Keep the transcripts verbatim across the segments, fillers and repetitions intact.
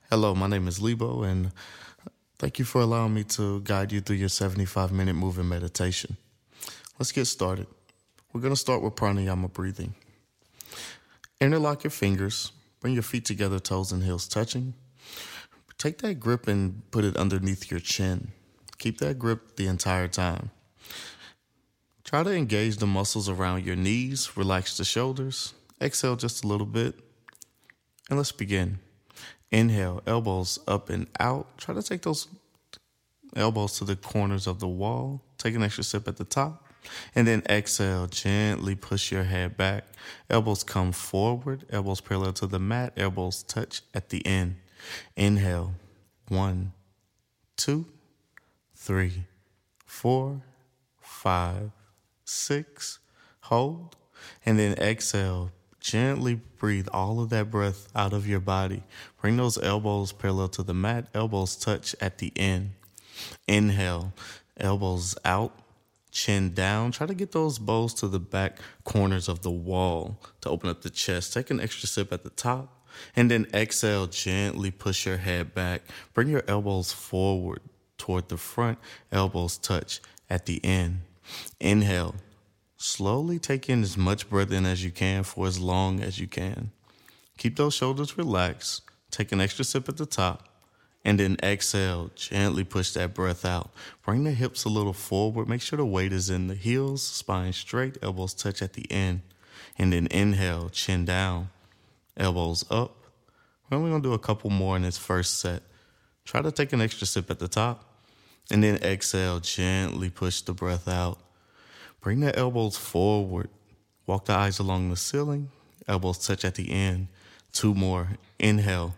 Hello, my name is Lebo, and thank you for allowing me to guide you through your seventy-five minute moving meditation. Let's get started. We're going to start with pranayama breathing. Interlock your fingers, bring your feet together, toes and heels touching. Take that grip and put it underneath your chin. Keep that grip the entire time. Try to engage the muscles around your knees, relax the shoulders, exhale just a little bit, and let's begin. Inhale, elbows up and out. Try to take those elbows to the corners of the wall. Take an extra sip at the top. And then exhale, gently push your head back. Elbows come forward, elbows parallel to the mat, elbows touch at the end. Inhale, one, two, three, four, five, six. Hold. And then exhale. Gently breathe all of that breath out of your body. Bring those elbows parallel to the mat. Elbows touch at the end. Inhale, elbows out, chin down. Try to get those bows to the back corners of the wall to open up the chest. Take an extra sip at the top. And then exhale, gently push your head back. Bring your elbows forward toward the front. Elbows touch at the end. Inhale. Slowly take in as much breath in as you can for as long as you can. Keep those shoulders relaxed. Take an extra sip at the top. And then exhale, gently push that breath out. Bring the hips a little forward. Make sure the weight is in the heels, spine straight, elbows touch at the end. And then inhale, chin down, elbows up. We're only going to do a couple more in this first set. Try to take an extra sip at the top. And then exhale, gently push the breath out. Bring the elbows forward. Walk the eyes along the ceiling. Elbows touch at the end. Two more. Inhale.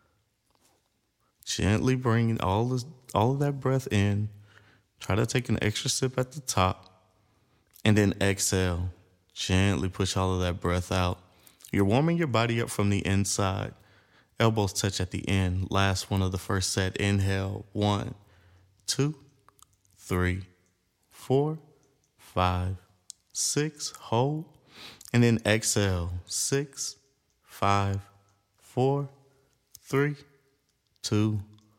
Gently bring all, this, all of that breath in. Try to take an extra sip at the top. And then exhale. Gently push all of that breath out. You're warming your body up from the inside. Elbows touch at the end. Last one of the first set. Inhale. One, two, three, four, five, six, hold, and then exhale, six, five, four, three, two,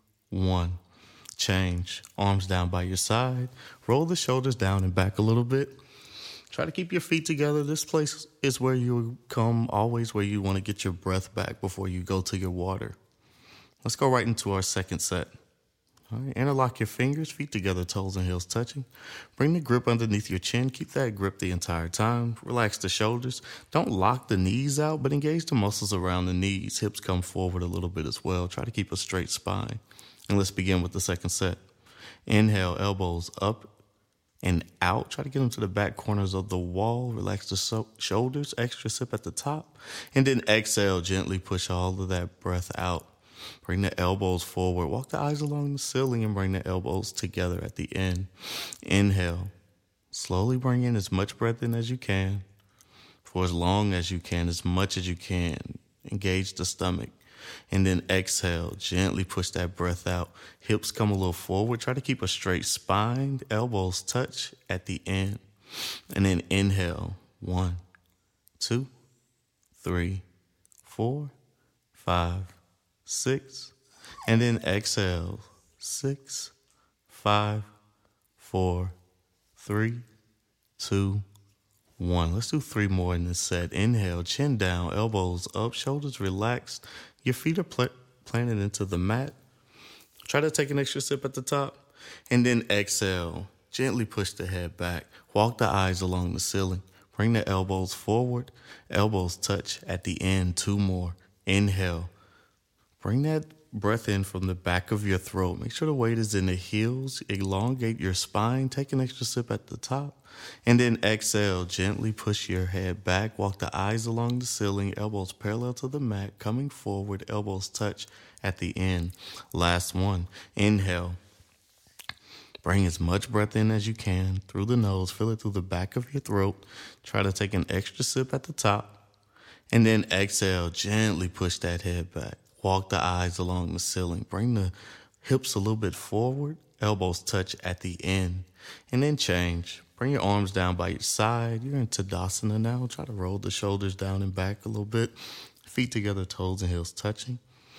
one. Change, arms down by your side, roll the shoulders down and back a little bit. Try to keep your feet together. This place is where you come, always where you want to get your breath back before you go to your water. Let's go right into our second set. All right, interlock your fingers, feet together, toes and heels touching. Bring the grip underneath your chin. Keep that grip the entire time. Relax the shoulders. Don't lock the knees out, but engage the muscles around the knees. Hips come forward a little bit as well. Try to keep a straight spine. And let's begin with the second set. Inhale, elbows up and out. Try to get them to the back corners of the wall. Relax the so- shoulders. Extra sip at the top. And then exhale, gently push all of that breath out. Bring the elbows forward. Walk the eyes along the ceiling and bring the elbows together at the end. Inhale. Slowly bring in as much breath in as you can. For as long as you can, as much as you can. Engage the stomach. And then exhale. Gently push that breath out. Hips come a little forward. Try to keep a straight spine. Elbows touch at the end. And then inhale. One, two, three, four, five, six, and then exhale, six, five, four, three, two, one. Let's do three more in this set. Inhale, chin down, elbows up, shoulders relaxed. Your feet are pl- planted into the mat. Try to take an extra sip at the top, and then exhale. Gently push the head back. Walk the eyes along the ceiling. Bring the elbows forward. Elbows touch at the end. Two more. Inhale. Bring that breath in from the back of your throat. Make sure the weight is in the heels. Elongate your spine. Take an extra sip at the top. And then exhale. Gently push your head back. Walk the eyes along the ceiling. Elbows parallel to the mat. Coming forward. Elbows touch at the end. Last one. Inhale. Bring as much breath in as you can through the nose. Feel it through the back of your throat. Try to take an extra sip at the top. And then exhale. Gently push that head back. Walk the eyes along the ceiling. Bring the hips a little bit forward. Elbows touch at the end. And then change. Bring your arms down by your side. You're in Tadasana now. Try to roll the shoulders down and back a little bit. Feet together, toes and heels touching.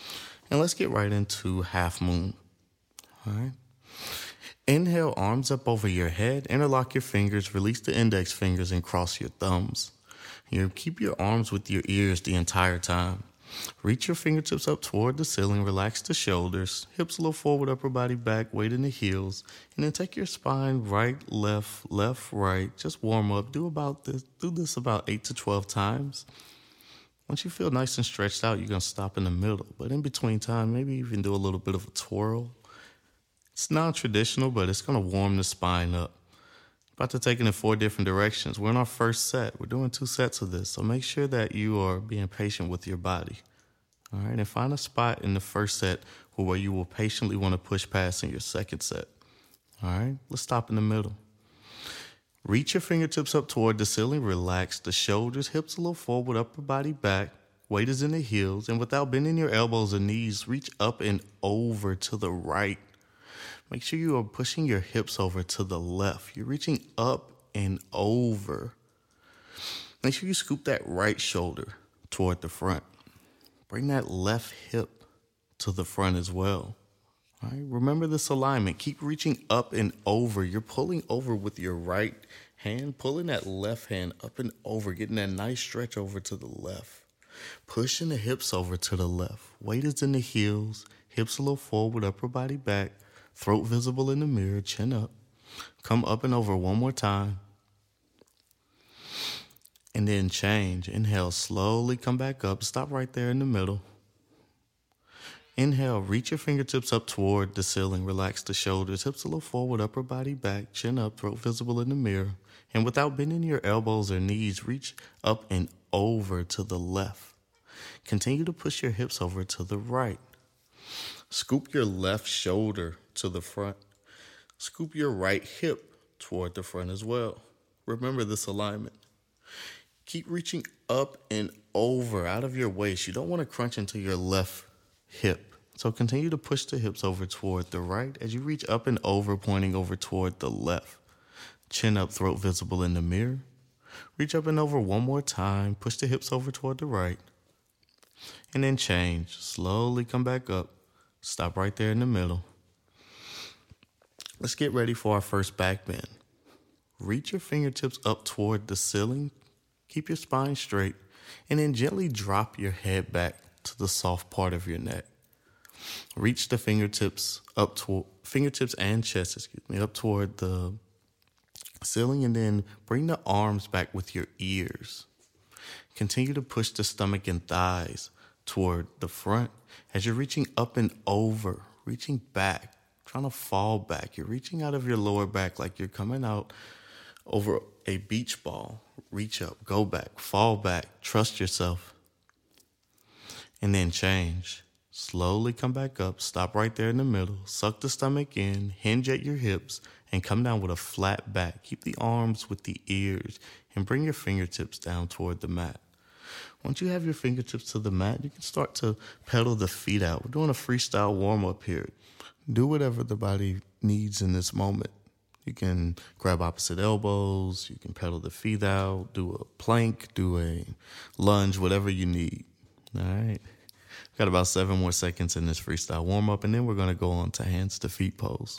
And let's get right into half moon. All right. Inhale, arms up over your head, interlock your fingers, release the index fingers, and cross your thumbs. You keep your arms with your ears the entire time. Reach your fingertips up toward the ceiling, relax the shoulders, hips a little forward, upper body back, weight in the heels, and then take your spine right, left, left, right. Just warm up. Do about this, do this about eight to twelve times. Once you feel nice and stretched out, you're going to stop in the middle. But in between time, maybe even do a little bit of a twirl. It's non-traditional, but it's going to warm the spine up. About to take it in four different directions. We're in our first set. We're doing two sets of this. So make sure that you are being patient with your body. All right, and find a spot in the first set where you will patiently want to push past in your second set. All right, let's stop in the middle. Reach your fingertips up toward the ceiling. Relax the shoulders, hips a little forward, upper body back. Weight is in the heels. And without bending your elbows or knees, reach up and over to the right. Make sure you are pushing your hips over to the left. You're reaching up and over. Make sure you scoop that right shoulder toward the front. Bring that left hip to the front as well. All right, remember this alignment. Keep reaching up and over. You're pulling over with your right hand, pulling that left hand up and over, getting that nice stretch over to the left. Pushing the hips over to the left. Weight is in the heels, hips a little forward, upper body back, throat visible in the mirror, chin up. Come up and over one more time. And then change. Inhale, slowly come back up. Stop right there in the middle. Inhale, reach your fingertips up toward the ceiling. Relax the shoulders, hips a little forward, upper body back, chin up, throat visible in the mirror. And without bending your elbows or knees, reach up and over to the left. Continue to push your hips over to the right. Scoop your left shoulder to the front. Scoop your right hip toward the front as well. Remember this alignment. Keep reaching up and over out of your waist. You don't want to crunch into your left hip. So continue to push the hips over toward the right as you reach up and over, pointing over toward the left. Chin up, throat visible in the mirror. Reach up and over one more time. Push the hips over toward the right. And then change. Slowly come back up. Stop right there in the middle. Let's get ready for our first back bend. Reach your fingertips up toward the ceiling. Keep your spine straight. And then gently drop your head back to the soft part of your neck. Reach the fingertips up toward fingertips and chest, excuse me, up toward the ceiling, and then bring the arms back with your ears. Continue to push the stomach and thighs toward the front as you're reaching up and over, reaching back, trying to fall back. You're reaching out of your lower back like you're coming out over a beach ball. Reach up, go back, fall back, trust yourself. And then change. Slowly come back up, stop right there in the middle, suck the stomach in, hinge at your hips, and come down with a flat back. Keep the arms with the ears and bring your fingertips down toward the mat. Once you have your fingertips to the mat, you can start to pedal the feet out. We're doing a freestyle warm-up here. Do whatever the body needs in this moment. You can grab opposite elbows, you can pedal the feet out, do a plank, do a lunge, whatever you need. All right. We've got about seven more seconds in this freestyle warm-up, and then we're going to go on to hands to feet pose.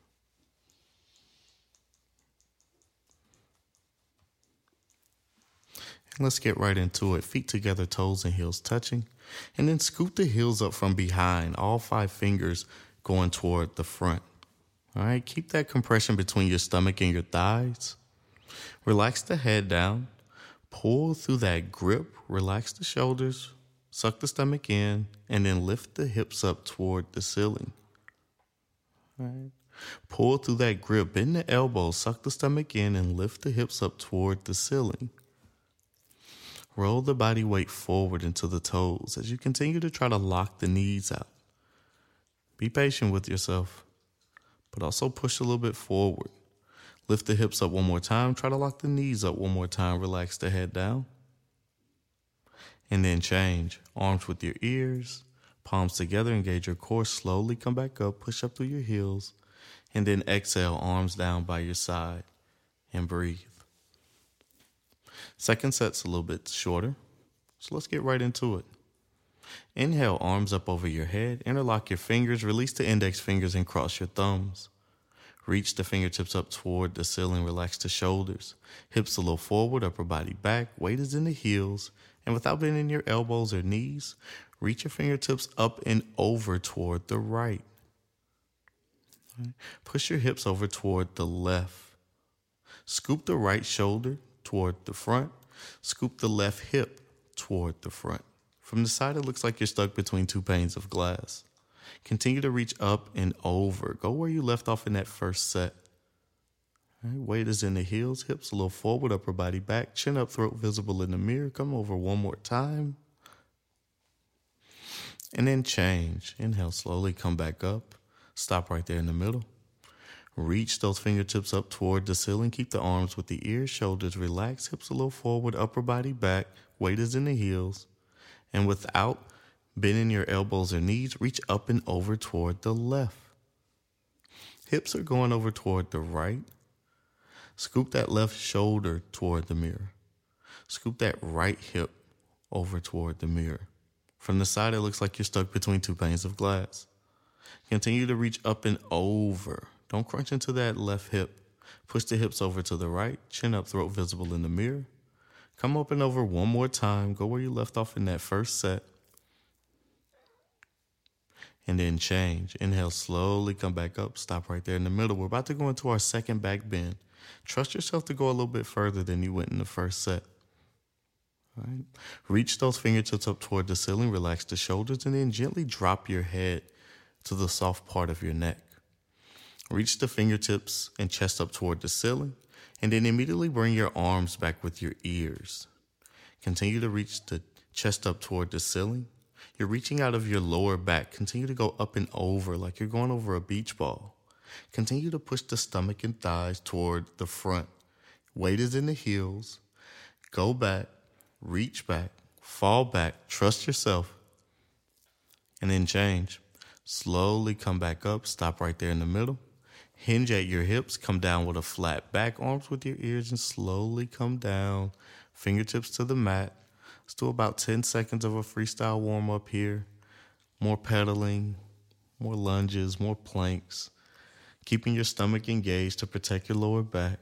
And let's get right into it. Feet together, toes and heels touching. And then scoop the heels up from behind, all five fingers going toward the front. All right, keep that compression between your stomach and your thighs. Relax the head down. Pull through that grip. Relax the shoulders. Suck the stomach in. And then lift the hips up toward the ceiling. All right. Pull through that grip. Bend the elbows. Suck the stomach in and lift the hips up toward the ceiling. Roll the body weight forward into the toes as you continue to try to lock the knees out. Be patient with yourself, but also push a little bit forward. Lift the hips up one more time. Try to lock the knees up one more time. Relax the head down. And then change. Arms with your ears, palms together, engage your core. Slowly come back up, push up through your heels, and then exhale, arms down by your side, and breathe. Second set's a little bit shorter, so let's get right into it. Inhale, arms up over your head. Interlock your fingers. Release the index fingers and cross your thumbs. Reach the fingertips up toward the ceiling. Relax the shoulders. Hips a little forward, upper body back. Weight is in the heels. And without bending your elbows or knees, reach your fingertips up and over toward the right. Right. Push your hips over toward the left. Scoop the right shoulder toward the front. Scoop the left hip toward the front. From the side, it looks like you're stuck between two panes of glass. Continue to reach up and over. Go where you left off in that first set. All right, weight is in the heels, hips a little forward, upper body back, chin up, throat visible in the mirror. Come over one more time. And then change. Inhale, slowly come back up. Stop right there in the middle. Reach those fingertips up toward the ceiling. Keep the arms with the ears, shoulders relaxed, hips a little forward, upper body back. Weight is in the heels. And without bending your elbows or knees, reach up and over toward the left. Hips are going over toward the right. Scoop that left shoulder toward the mirror. Scoop that right hip over toward the mirror. From the side, it looks like you're stuck between two panes of glass. Continue to reach up and over. Don't crunch into that left hip. Push the hips over to the right. Chin up, throat visible in the mirror. Come up and over one more time. Go where you left off in that first set. And then change. Inhale, slowly come back up. Stop right there in the middle. We're about to go into our second back bend. Trust yourself to go a little bit further than you went in the first set. All right. Reach those fingertips up toward the ceiling. Relax the shoulders and then gently drop your head to the soft part of your neck. Reach the fingertips and chest up toward the ceiling, and then immediately bring your arms back with your ears. Continue to reach the chest up toward the ceiling. You're reaching out of your lower back. Continue to go up and over like you're going over a beach ball. Continue to push the stomach and thighs toward the front. Weight is in the heels. Go back, reach back, fall back, trust yourself, and then change. Slowly come back up, stop right there in the middle. Hinge at your hips, come down with a flat back, arms with your ears, and slowly come down. Fingertips to the mat. Let's do about ten seconds of a freestyle warm-up here. More pedaling, more lunges, more planks. Keeping your stomach engaged to protect your lower back.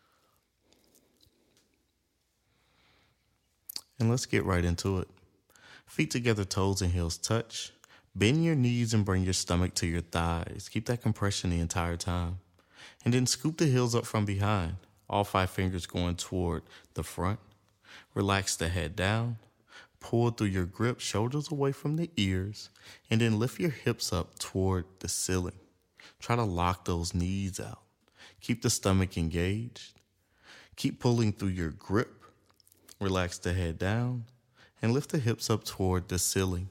And let's get right into it. Feet together, toes and heels touch. Bend your knees and bring your stomach to your thighs. Keep that compression the entire time. And then scoop the heels up from behind. All five fingers going toward the front. Relax the head down. Pull through your grip, shoulders away from the ears. And then lift your hips up toward the ceiling. Try to lock those knees out. Keep the stomach engaged. Keep pulling through your grip. Relax the head down. And lift the hips up toward the ceiling.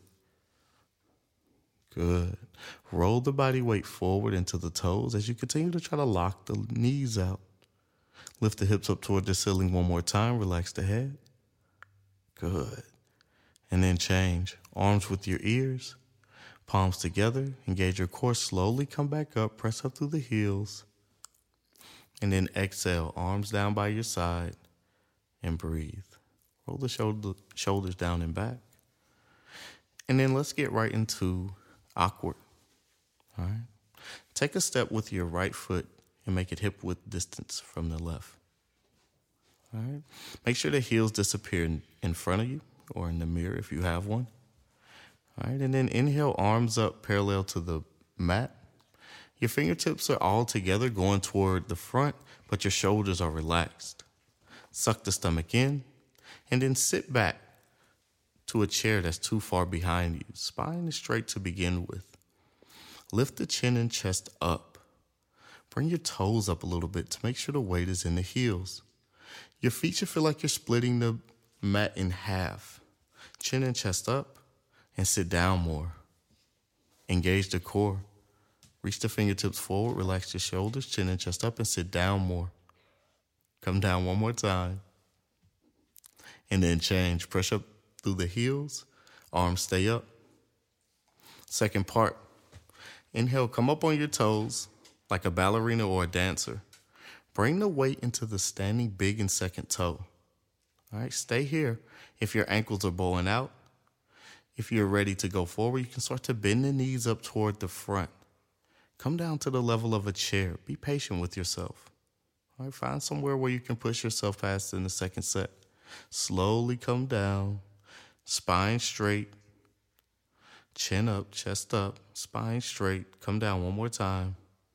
Good. Roll the body weight forward into the toes as you continue to try to lock the knees out. Lift the hips up toward the ceiling one more time. Relax the head. Good. And then change. Arms with your ears. Palms together. Engage your core. Slowly come back up. Press up through the heels. And then exhale. Arms down by your side. And breathe. Roll the shoulder, shoulders down and back. And then let's get right into awkward. All right. Take a step with your right foot and make it hip width distance from the left. All right. Make sure the heels disappear in, in front of you or in the mirror if you have one. All right. And then inhale, arms up parallel to the mat. Your fingertips are all together going toward the front, but your shoulders are relaxed. Suck the stomach in and then sit back to a chair that's too far behind you. Spine is straight to begin with. Lift the chin and chest up. Bring your toes up a little bit to make sure the weight is in the heels. Your feet should feel like you're splitting the mat in half. Chin and chest up and sit down more. Engage the core. Reach the fingertips forward, relax your shoulders, chin and chest up, and sit down more. Come down one more time. And then change. Press up through the heels, arms stay up. Second part, inhale, come up on your toes like a ballerina or a dancer. Bring the weight into the standing big and second toe. All right, stay here if your ankles are bowing out. If you're ready to go forward, you can start to bend the knees up toward the front. Come down to the level of a chair. Be patient with yourself. All right, find somewhere where you can push yourself past in the second set. Slowly come down, spine straight, chin up, chest up, spine straight. Come down one more time.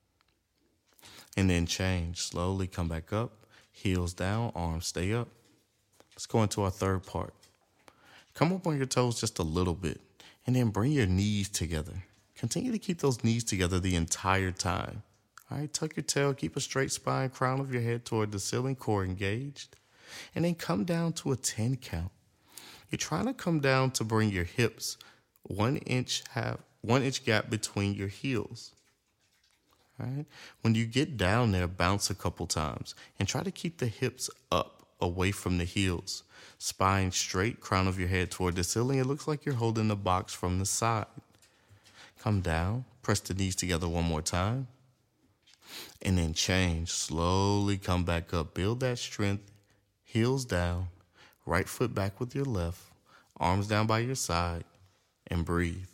And then change. Slowly come back up, heels down, arms stay up. Let's go into our third part. Come up on your toes just a little bit, and then bring your knees together. Continue to keep those knees together the entire time. All right, tuck your tail, keep a straight spine, crown of your head toward the ceiling, core engaged. And then come down to a ten count. You're trying to come down to bring your hips one inch half, one inch gap between your heels. All right. When you get down there, bounce a couple times and try to keep the hips up away from the heels. Spine straight, crown of your head toward the ceiling. It looks like you're holding the box from the side. Come down, press the knees together one more time. And then change. Slowly come back up. Build that strength. Heels down. Right foot back with your left. Arms down by your side. And breathe.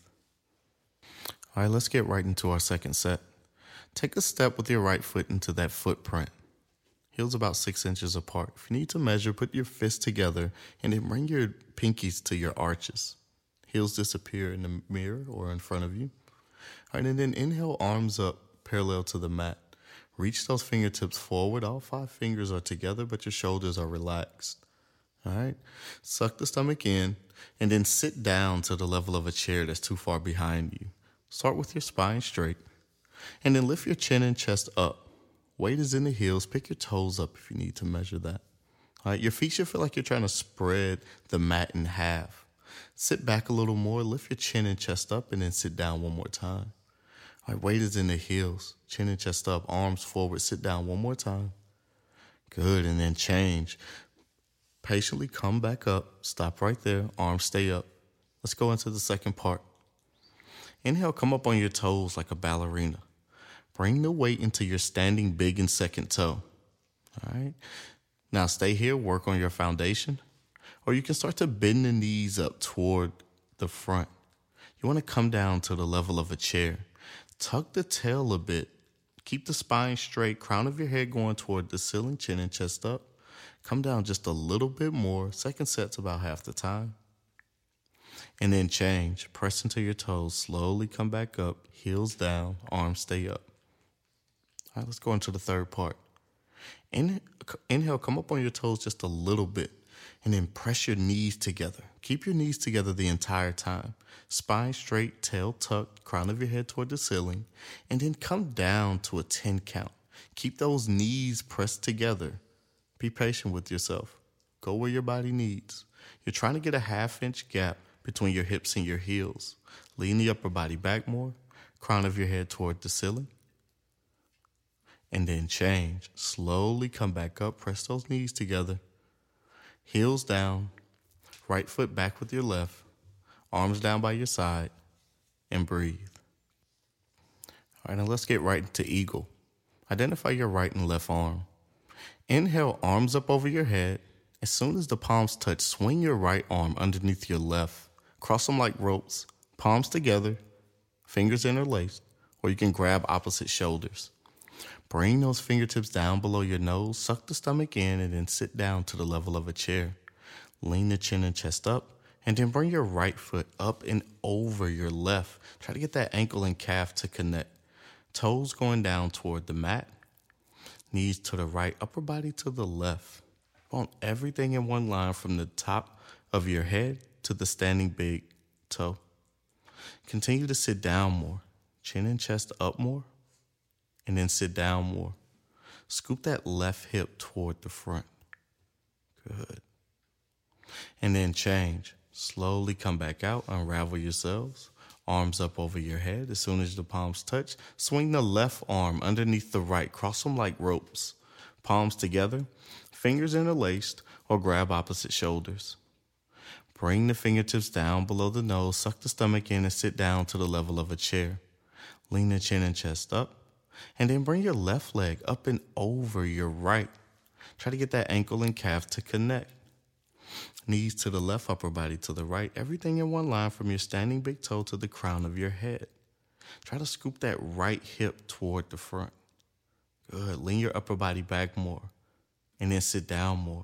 All right, let's get right into our second set. Take a step with your right foot into that footprint. Heels about six inches apart. If you need to measure, put your fists together and then bring your pinkies to your arches. Heels disappear in the mirror or in front of you. All right, and then inhale, arms up parallel to the mat. Reach those fingertips forward. All five fingers are together, but your shoulders are relaxed. All right, suck the stomach in and then sit down to the level of a chair that's too far behind you. Start with your spine straight and then lift your chin and chest up. Weight is in the heels. Pick your toes up if you need to measure that. All right, your feet should feel like you're trying to spread the mat in half. Sit back a little more. Lift your chin and chest up and then sit down one more time. All right, weight is in the heels. Chin and chest up, arms forward. Sit down one more time. Good, and then change. Patiently come back up. Stop right there. Arms stay up. Let's go into the second part. Inhale, come up on your toes like a ballerina. Bring the weight into your standing big and second toe. All right. Now stay here, work on your foundation. Or you can start to bend the knees up toward the front. You want to come down to the level of a chair. Tuck the tail a bit. Keep the spine straight, crown of your head going toward the ceiling, chin and chest up. Come down just a little bit more. Second set's about half the time. And then change. Press into your toes. Slowly come back up. Heels down. Arms stay up. All right, let's go into the third part. In, inhale, come up on your toes just a little bit. And then press your knees together. Keep your knees together the entire time. Spine straight, tail tucked, crown of your head toward the ceiling. And then come down to a ten count. Keep those knees pressed together. Be patient with yourself. Go where your body needs. You're trying to get a half inch gap between your hips and your heels. Lean the upper body back more. Crown of your head toward the ceiling. And then change. Slowly come back up. Press those knees together. Heels down. Right foot back with your left. Arms down by your side. And breathe. All right, now let's get right into eagle. Identify your right and left arm. Inhale, arms up over your head. As soon as the palms touch, swing your right arm underneath your left. Cross them like ropes. Palms together. Fingers interlaced. Or you can grab opposite shoulders. Bring those fingertips down below your nose, suck the stomach in, and then sit down to the level of a chair. Lean the chin and chest up, and then bring your right foot up and over your left. Try to get that ankle and calf to connect. Toes going down toward the mat. Knees to the right, upper body to the left. Want everything in one line from the top of your head to the standing big toe. Continue to sit down more. Chin and chest up more. And then sit down more. Scoop that left hip toward the front. Good. And then change. Slowly come back out. Unravel yourselves. Arms up over your head. As soon as the palms touch, swing the left arm underneath the right. Cross them like ropes. Palms together. Fingers interlaced or grab opposite shoulders. Bring the fingertips down below the nose. Suck the stomach in and sit down to the level of a chair. Lean the chin and chest up. And then bring your left leg up and over your right. Try to get that ankle and calf to connect. Knees to the left, upper body to the right. Everything in one line from your standing big toe to the crown of your head. Try to scoop that right hip toward the front. Good. Lean your upper body back more and then sit down more.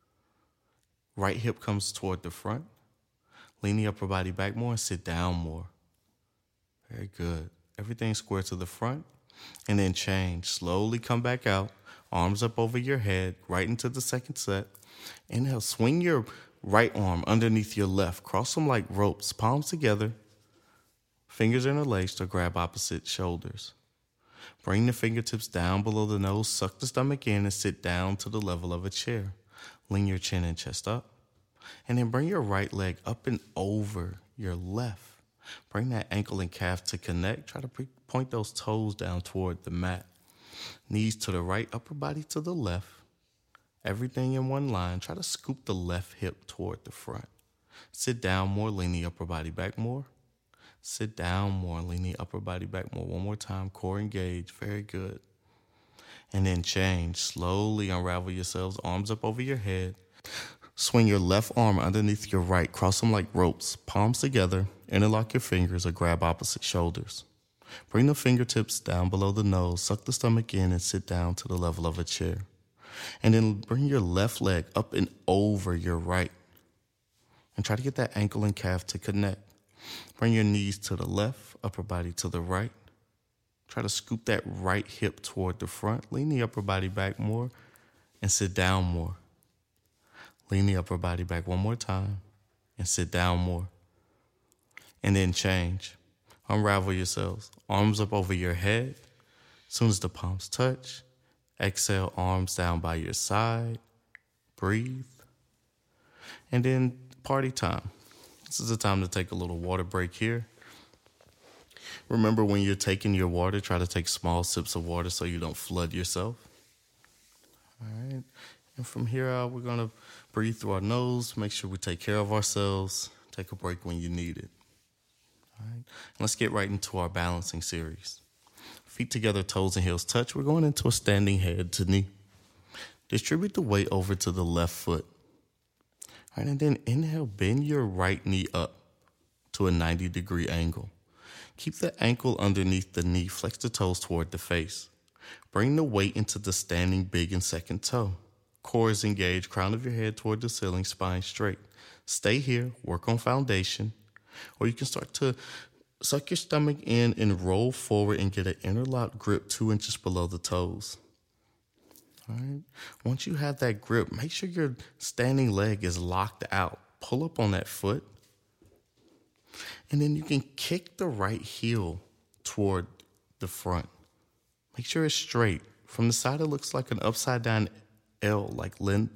Right hip comes toward the front. Lean the upper body back more and sit down more. Very good. Everything square to the front and then change. Slowly come back out. Arms up over your head, right into the second set. Inhale, swing your right arm underneath your left. Cross them like ropes, palms together. Fingers interlaced or grab opposite shoulders. Bring the fingertips down below the nose, suck the stomach in, and sit down to the level of a chair. Lean your chin and chest up. And then bring your right leg up and over your left. Bring that ankle and calf to connect. Try to pre- point those toes down toward the mat. Knees to the right, upper body to the left. Everything in one line. Try to scoop the left hip toward the front. Sit down more, lean the upper body back more. Sit down more, lean the upper body back more. One more time, core engage. Very good. And then change. Slowly unravel yourselves, arms up over your head. Swing your left arm underneath your right. Cross them like ropes, palms together. Interlock your fingers or grab opposite shoulders. Bring the fingertips down below the nose, suck the stomach in, and sit down to the level of a chair. And then bring your left leg up and over your right. And try to get that ankle and calf to connect. Bring your knees to the left, upper body to the right. Try to scoop that right hip toward the front. Lean the upper body back more and sit down more. Lean the upper body back one more time and sit down more. And then change. Unravel yourselves. Arms up over your head. As soon as the palms touch, exhale, arms down by your side. Breathe. And then party time. This is the time to take a little water break here. Remember, when you're taking your water, try to take small sips of water so you don't flood yourself. All right. And from here out, we're going to breathe through our nose, make sure we take care of ourselves, take a break when you need it. All right. Let's get right into our balancing series. Feet together, toes and heels touch. We're going into a standing head to knee. Distribute the weight over to the left foot. All right, and then inhale, bend your right knee up to a ninety degree angle. Keep the ankle underneath the knee. Flex the toes toward the face. Bring the weight into the standing big and second toe. Core is engaged, crown of your head toward the ceiling, spine straight. Stay here, work on foundation. Or you can start to suck your stomach in and roll forward and get an interlock grip two inches below the toes. All right. Once you have that grip, make sure your standing leg is locked out. Pull up on that foot. And then you can kick the right heel toward the front. Make sure it's straight. From the side, it looks like an upside down L, like Lind.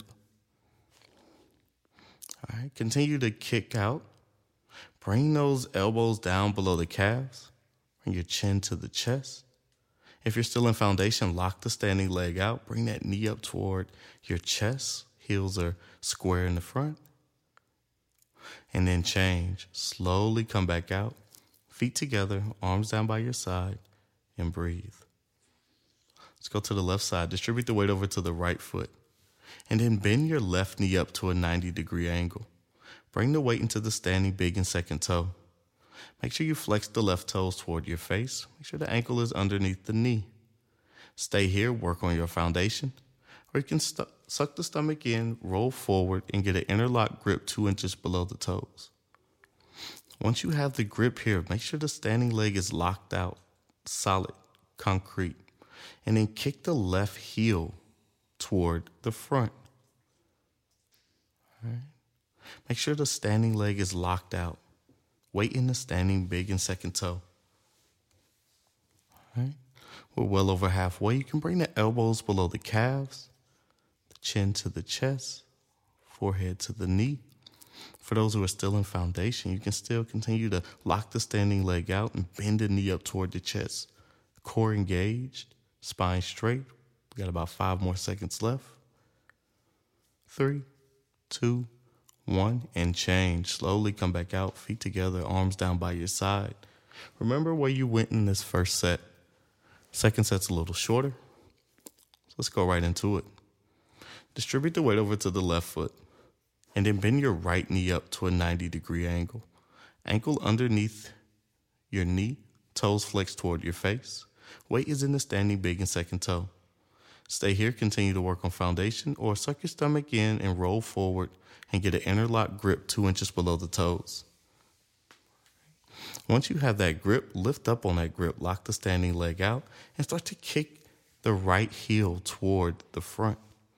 All right. Continue to kick out. Bring those elbows down below the calves. Bring your chin to the chest. If you're still in foundation, lock the standing leg out. Bring that knee up toward your chest. Heels are square in the front. And then change. Slowly come back out. Feet together, arms down by your side, and breathe. Let's go to the left side. Distribute the weight over to the right foot. And then bend your left knee up to a ninety degree angle. Bring the weight into the standing big and second toe. Make sure you flex the left toes toward your face. Make sure the ankle is underneath the knee. Stay here, work on your foundation. Or you can st- suck the stomach in, roll forward, and get an interlock grip two inches below the toes. Once you have the grip here, make sure the standing leg is locked out, solid, concrete. And then kick the left heel toward the front. All right. Make sure the standing leg is locked out. Weight in the standing big and second toe. All right. We're well over halfway. You can bring the elbows below the calves, the chin to the chest, forehead to the knee. For those who are still in foundation, you can still continue to lock the standing leg out and bend the knee up toward the chest. Core engaged, spine straight. We got about five more seconds left. Three, two, one, and change. Slowly come back out, feet together, arms down by your side. Remember where you went in this first set. Second set's a little shorter. So let's go right into it. Distribute the weight over to the left foot. And then bend your right knee up to a ninety degree angle. Ankle underneath your knee, toes flexed toward your face. Weight is in the standing big and second toe. Stay here, continue to work on foundation, or suck your stomach in and roll forward and get an interlock grip two inches below the toes. Once you have that grip, lift up on that grip, lock the standing leg out, and start to kick the right heel toward the front.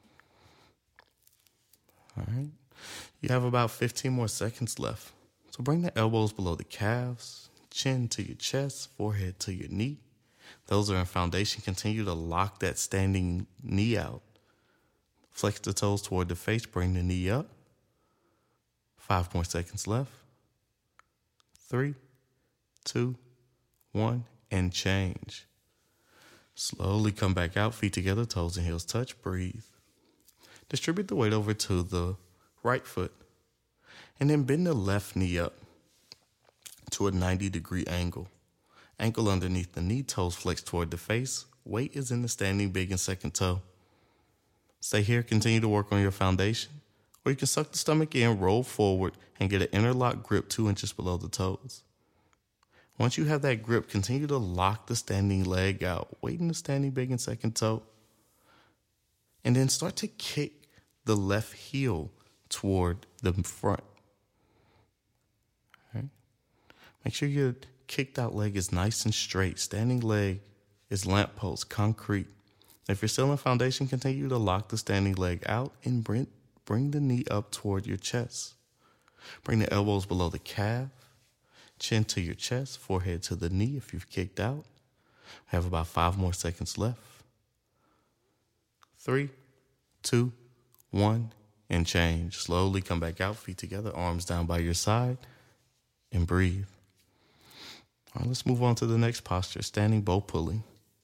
All right. You have about fifteen more seconds left. So bring the elbows below the calves, chin to your chest, forehead to your knee. Those are in foundation. Continue to lock that standing knee out. Flex the toes toward the face. Bring the knee up. Five more seconds left. Three, two, one, and change. Slowly come back out. Feet together, toes and heels touch. Breathe. Distribute the weight over to the right foot. And then bend the left knee up to a ninety degree angle. Ankle underneath the knee, toes flexed toward the face. Weight is in the standing big and second toe. Stay here, continue to work on your foundation. Or you can suck the stomach in, roll forward, and get an interlock grip two inches below the toes. Once you have that grip, continue to lock the standing leg out. Weight in the standing big and second toe. And then start to kick the left heel toward the front. All right. Make sure your kicked out leg is nice and straight. Standing leg is lamppost, concrete. If you're still in foundation, continue to lock the standing leg out and bring, bring the knee up toward your chest. Bring the elbows below the calf, chin to your chest, forehead to the knee if you've kicked out. We have about five more seconds left. Three, two, one, and change. Slowly come back out, feet together, arms down by your side, and breathe. All right, let's move on to the next posture, standing bow pulling.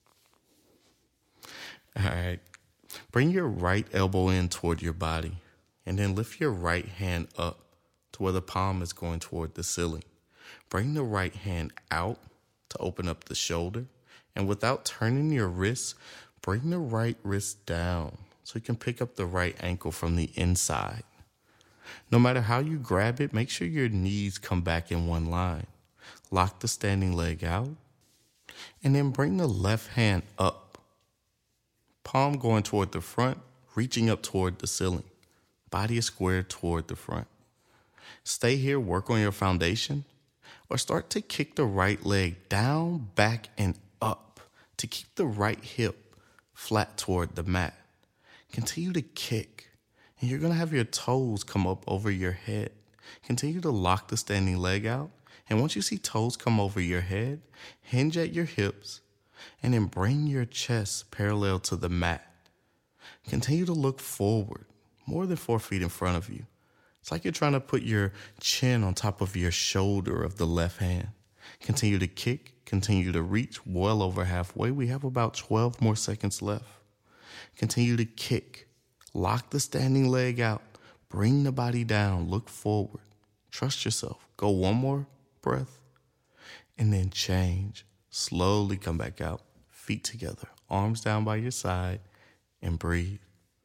All right, bring your right elbow in toward your body, and then lift your right hand up to where the palm is going toward the ceiling. Bring the right hand out to open up the shoulder, and without turning your wrist, bring the right wrist down so you can pick up the right ankle from the inside. No matter how you grab it, make sure your knees come back in one line. Lock the standing leg out, and then bring the left hand up. Palm going toward the front, reaching up toward the ceiling. Body is squared toward the front. Stay here, work on your foundation, or start to kick the right leg down, back, and up to keep the right hip flat toward the mat. Continue to kick, and you're going to have your toes come up over your head. Continue to lock the standing leg out. And once you see toes come over your head, hinge at your hips, and then bring your chest parallel to the mat. Continue to look forward, more than four feet in front of you. It's like you're trying to put your chin on top of your shoulder of the left hand. Continue to kick, continue to reach, well over halfway. We have about twelve more seconds left. Continue to kick, lock the standing leg out, bring the body down, look forward, trust yourself. Go one more breath, and then change. Slowly come back out, feet together, arms down by your side, and breathe.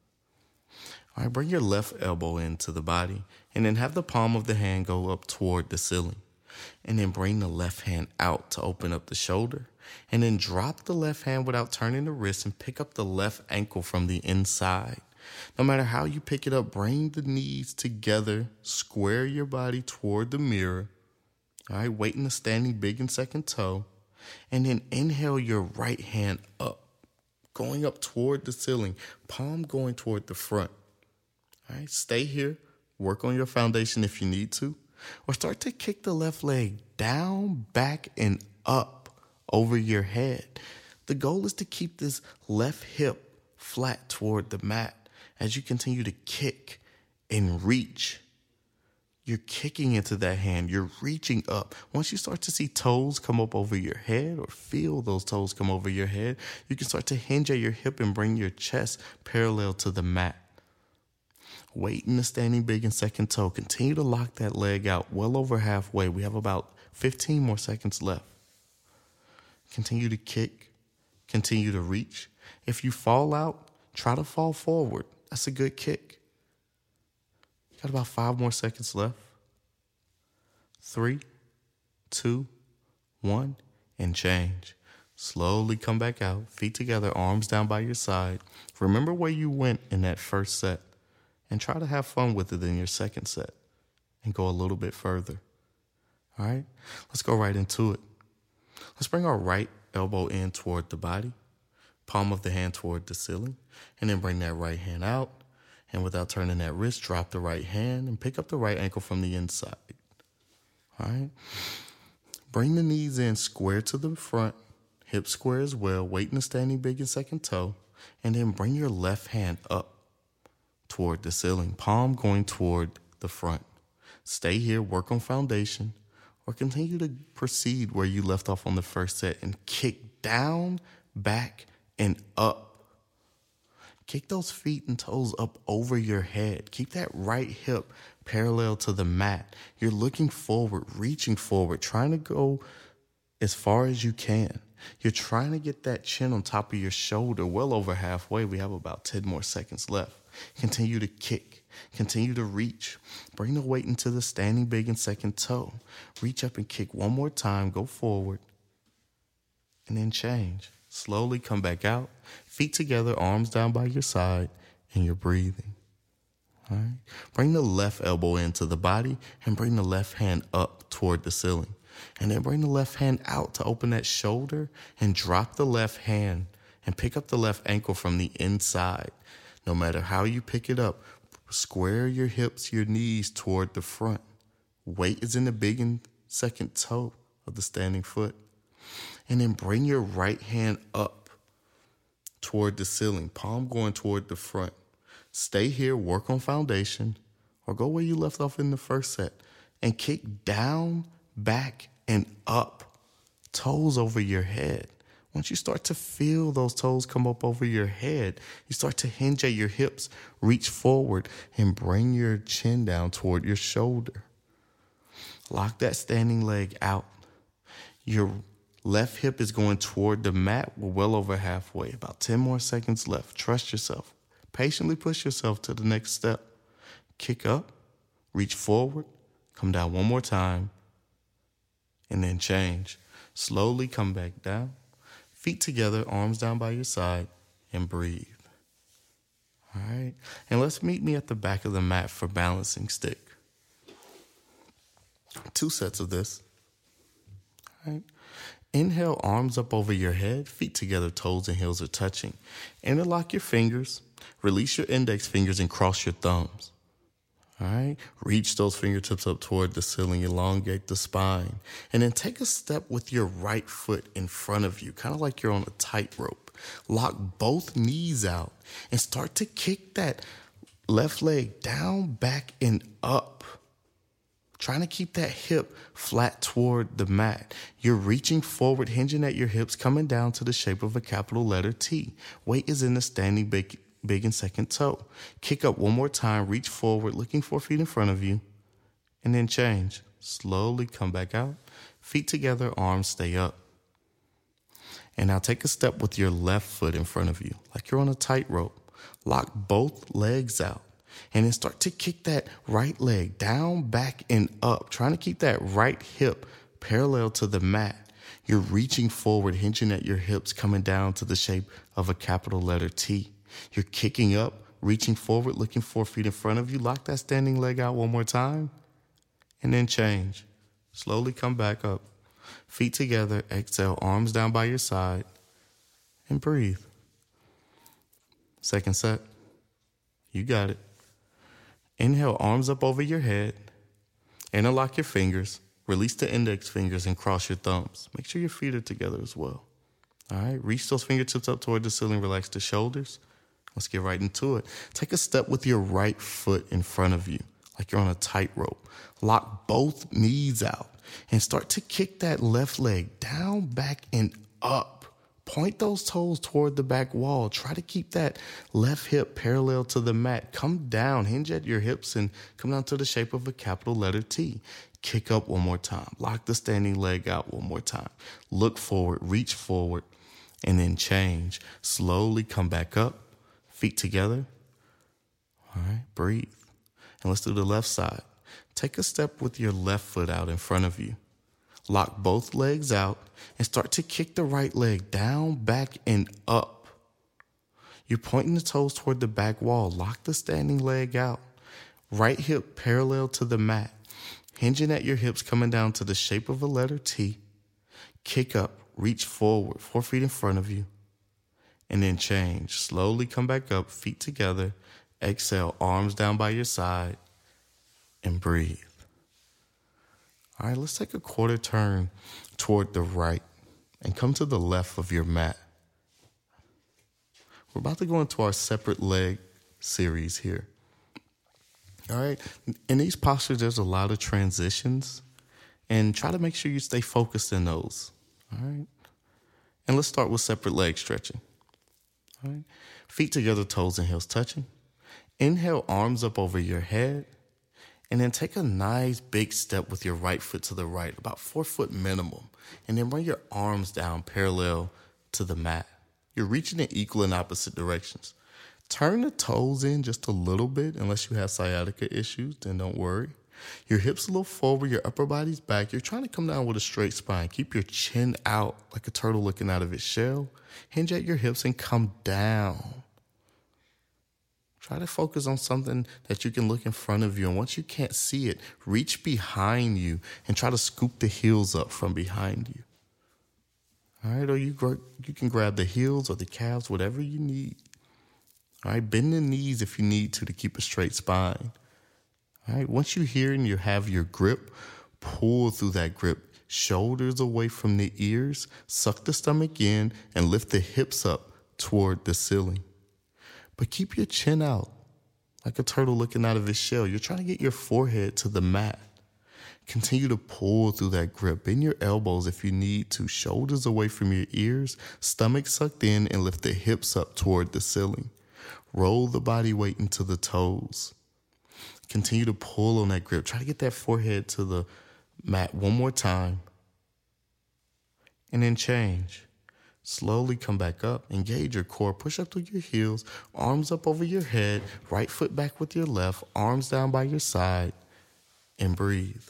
All right, bring your left elbow into the body, and then have the palm of the hand go up toward the ceiling. And then bring the left hand out to open up the shoulder, and then drop the left hand without turning the wrist and pick up the left ankle from the inside. No matter how you pick it up, bring the knees together, square your body toward the mirror. All right, weight in the standing big and second toe. And then inhale your right hand up, going up toward the ceiling, palm going toward the front. All right, stay here, work on your foundation if you need to, or start to kick the left leg down, back, and up over your head. The goal is to keep this left hip flat toward the mat as you continue to kick and reach. You're kicking into that hand. You're reaching up. Once you start to see toes come up over your head or feel those toes come over your head, you can start to hinge at your hip and bring your chest parallel to the mat. Weight in the standing big and second toe. Continue to lock that leg out well over halfway. We have about fifteen more seconds left. Continue to kick. Continue to reach. If you fall out, try to fall forward. That's a good kick. Got about five more seconds left. Three, two, one, and change. Slowly come back out, feet together, arms down by your side. Remember where you went in that first set and try to have fun with it in your second set and go a little bit further. All right, let's go right into it. Let's bring our right elbow in toward the body, palm of the hand toward the ceiling, and then bring that right hand out. And without turning that wrist, drop the right hand and pick up the right ankle from the inside. All right, bring the knees in square to the front, hips square as well, weight in the standing big and second toe, and then bring your left hand up toward the ceiling, palm going toward the front. Stay here, work on foundation, or continue to proceed where you left off on the first set and kick down, back, and up. Kick those feet and toes up over your head. Keep that right hip parallel to the mat. You're looking forward, reaching forward, trying to go as far as you can. You're trying to get that chin on top of your shoulder, well over halfway. We have about ten more seconds left. Continue to kick. Continue to reach. Bring the weight into the standing big and second toe. Reach up and kick one more time. Go forward. And then change. Slowly come back out. Feet together, arms down by your side, and you're breathing. All right. Bring the left elbow into the body and bring the left hand up toward the ceiling. And then bring the left hand out to open that shoulder and drop the left hand and pick up the left ankle from the inside. No matter how you pick it up, square your hips, your knees toward the front. Weight is in the big and second toe of the standing foot. And then bring your right hand up toward the ceiling, palm going toward the front. Stay here, work on foundation, or go where you left off in the first set and kick down, back, and up, toes over your head. Once you start to feel those toes come up over your head, you start to hinge at your hips, reach forward, and bring your chin down toward your shoulder. Lock that standing leg out. Your left hip is going toward the mat. We're well over halfway. About ten more seconds left. Trust yourself. Patiently push yourself to the next step. Kick up, reach forward, come down one more time, and then change. Slowly come back down. Feet together, arms down by your side, and breathe. All right? And let's meet me at the back of the mat for balancing stick. Two sets of this. All right? Inhale, arms up over your head, feet together, toes and heels are touching. Interlock your fingers, release your index fingers, and cross your thumbs. All right, reach those fingertips up toward the ceiling, elongate the spine, and then take a step with your right foot in front of you, kind of like you're on a tightrope. Lock both knees out and start to kick that left leg down, back, and up. Trying to keep that hip flat toward the mat. You're reaching forward, hinging at your hips, coming down to the shape of a capital letter T. Weight is in the standing big big and second toe. Kick up one more time, reach forward, looking four feet in front of you, and then change. Slowly come back out. Feet together, arms stay up. And now take a step with your left foot in front of you, like you're on a tightrope. Lock both legs out. And then start to kick that right leg down, back, and up. Trying to keep that right hip parallel to the mat. You're reaching forward, hinging at your hips, coming down to the shape of a capital letter T. You're kicking up, reaching forward, looking four feet in front of you. Lock that standing leg out one more time, and then change. Slowly come back up. Feet together, exhale, arms down by your side, and breathe. Second set. You got it. Inhale, arms up over your head. Interlock your fingers. Release the index fingers and cross your thumbs. Make sure your feet are together as well. All right, reach those fingertips up toward the ceiling. Relax the shoulders. Let's get right into it. Take a step with your right foot in front of you, like you're on a tightrope. Lock both knees out and start to kick that left leg down, back, and up. Point those toes toward the back wall. Try to keep that left hip parallel to the mat. Come down, hinge at your hips, and come down to the shape of a capital letter T. Kick up one more time. Lock the standing leg out one more time. Look forward, reach forward, and then change. Slowly come back up. Feet together. All right, breathe. And let's do the left side. Take a step with your left foot out in front of you. Lock both legs out and start to kick the right leg down, back, and up. You're pointing the toes toward the back wall. Lock the standing leg out. Right hip parallel to the mat. Hinging at your hips, coming down to the shape of a letter T. Kick up, reach forward, four feet in front of you. And then change. Slowly come back up, feet together. Exhale, arms down by your side. And breathe. All right, let's take a quarter turn toward the right and come to the left of your mat. We're about to go into our separate leg series here. All right, in these postures, there's a lot of transitions, and try to make sure you stay focused in those. All right, and let's start with separate leg stretching. All right, feet together, toes and heels touching. Inhale, arms up over your head. And then take a nice big step with your right foot to the right, about four foot minimum. And then bring your arms down parallel to the mat. You're reaching in equal and opposite directions. Turn the toes in just a little bit, unless you have sciatica issues, then don't worry. Your hips a little forward, your upper body's back. You're trying to come down with a straight spine. Keep your chin out like a turtle looking out of its shell. Hinge at your hips and come down. Try to focus on something that you can look in front of you. And once you can't see it, reach behind you and try to scoop the heels up from behind you. All right, or you, you can grab the heels or the calves, whatever you need. All right, bend the knees if you need to to keep a straight spine. All right, once you hear and you have your grip, pull through that grip. Shoulders away from the ears, suck the stomach in, and lift the hips up toward the ceiling. But keep your chin out like a turtle looking out of its shell. You're trying to get your forehead to the mat. Continue to pull through that grip. Bend your elbows if you need to. Shoulders away from your ears. Stomach sucked in and lift the hips up toward the ceiling. Roll the body weight into the toes. Continue to pull on that grip. Try to get that forehead to the mat one more time. And then change. Slowly come back up, engage your core, push up through your heels, arms up over your head, right foot back with your left, arms down by your side, and breathe.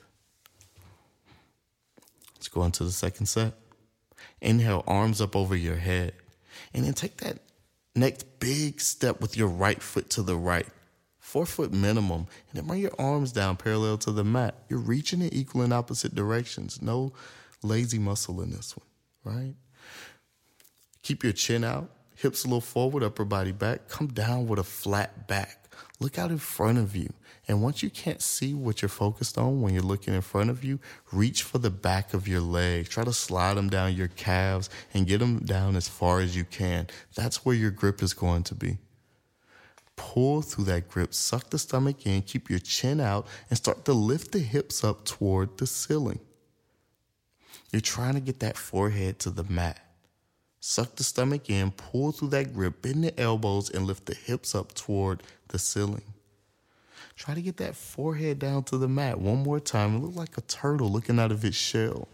Let's go into the second set. Inhale, arms up over your head, and then take that next big step with your right foot to the right, four foot minimum, and then bring your arms down parallel to the mat. You're reaching in equal and opposite directions. No lazy muscle in this one, right? Keep your chin out, hips a little forward, upper body back. Come down with a flat back. Look out in front of you. And once you can't see what you're focused on when you're looking in front of you, reach for the back of your leg. Try to slide them down your calves and get them down as far as you can. That's where your grip is going to be. Pull through that grip, suck the stomach in, keep your chin out, and start to lift the hips up toward the ceiling. You're trying to get that forehead to the mat. Suck the stomach in, pull through that grip, bend the elbows, and lift the hips up toward the ceiling. Try to get that forehead down to the mat one more time. It looks like a turtle looking out of its shell.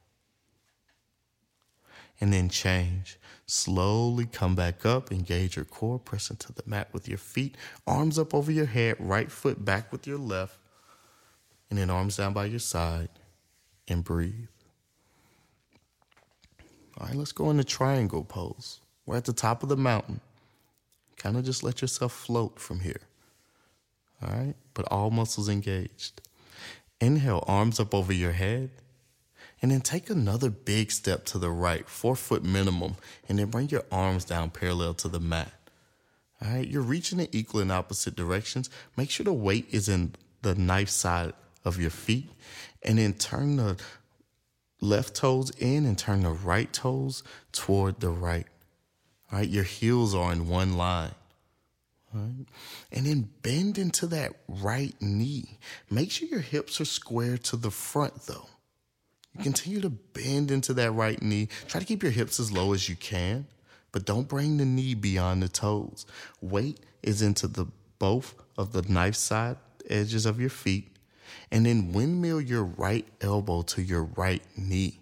And then change. Slowly come back up, engage your core, press into the mat with your feet, arms up over your head, right foot back with your left, and then arms down by your side, and breathe. All right, let's go into triangle pose. We're at the top of the mountain. Kind of just let yourself float from here. All right, but all muscles engaged. Inhale, arms up over your head. And then take another big step to the right, four foot minimum. And then bring your arms down parallel to the mat. All right, you're reaching in equal and opposite directions. Make sure the weight is in the knife side of your feet. And then turn the left toes in and turn the right toes toward the right. All right, your heels are in one line. All right, and then bend into that right knee. Make sure your hips are square to the front, though. You continue to bend into that right knee. Try to keep your hips as low as you can, but don't bring the knee beyond the toes. Weight is into the both of the knife side edges of your feet. And then windmill your right elbow to your right knee.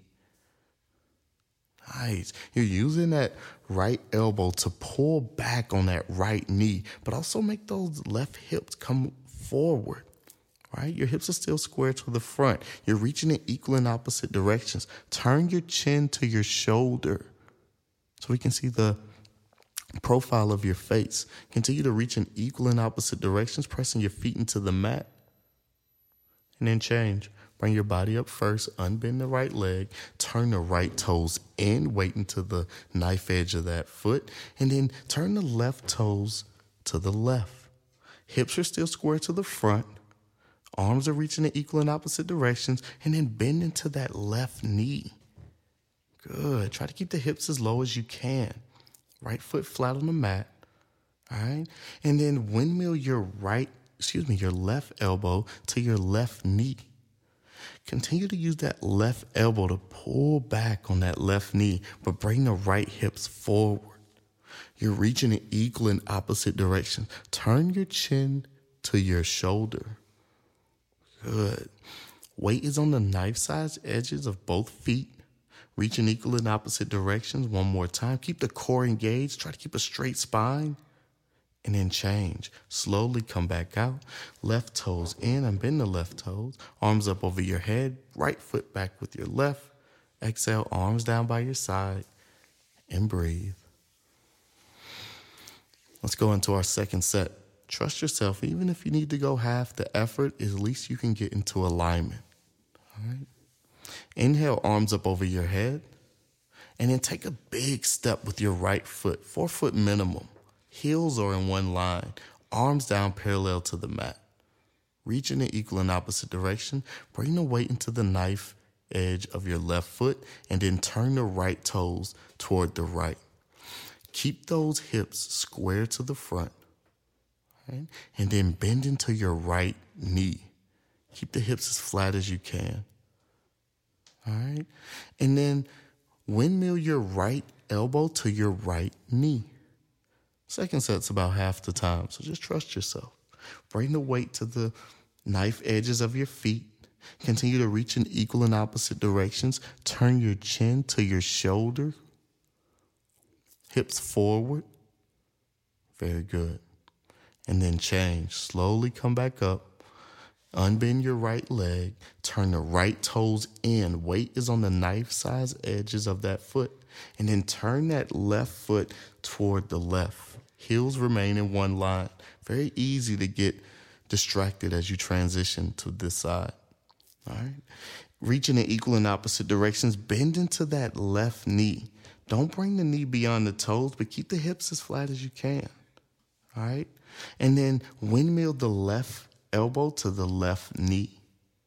Nice. You're using that right elbow to pull back on that right knee, but also make those left hips come forward, right? Your hips are still square to the front. You're reaching in equal and opposite directions. Turn your chin to your shoulder so we can see the profile of your face. Continue to reach in equal and opposite directions, pressing your feet into the mat. And then change. Bring your body up first, unbend the right leg, turn the right toes in, wait into the knife edge of that foot, and then turn the left toes to the left. Hips are still square to the front. Arms are reaching in equal and opposite directions, and then bend into that left knee. Good. Try to keep the hips as low as you can. Right foot flat on the mat. All right. And then windmill your right, excuse me, your left elbow to your left knee. Continue to use that left elbow to pull back on that left knee, but bring the right hips forward. You're reaching in equal and opposite directions. Turn your chin to your shoulder. Good. Weight is on the knife-sized edges of both feet. Reach in equal and opposite directions. One more time. Keep the core engaged. Try to keep a straight spine. And then change. Slowly come back out. Left toes in. Unbend the left toes. Arms up over your head. Right foot back with your left. Exhale. Arms down by your side. And breathe. Let's go into our second set. Trust yourself. Even if you need to go half the effort, at least you can get into alignment. All right. Inhale, arms up over your head. And then take a big step with your right foot. Four foot minimum. Heels are in one line, arms down parallel to the mat. Reach in an equal and opposite direction. Bring the weight into the knife edge of your left foot and then turn the right toes toward the right. Keep those hips square to the front, right? And then bend into your right knee. Keep the hips as flat as you can. All right? And then windmill your right elbow to your right knee. Second set's about half the time, so just trust yourself. Bring the weight to the knife edges of your feet. Continue to reach in equal and opposite directions. Turn your chin to your shoulder. Hips forward. Very good. And then change. Slowly come back up. Unbend your right leg. Turn the right toes in. Weight is on the knife-sized edges of that foot. And then turn that left foot toward the left. Heels remain in one line. Very easy to get distracted as you transition to this side. All right. Reaching in equal and opposite directions. Bend into that left knee. Don't bring the knee beyond the toes, but keep the hips as flat as you can. All right. And then windmill the left elbow to the left knee.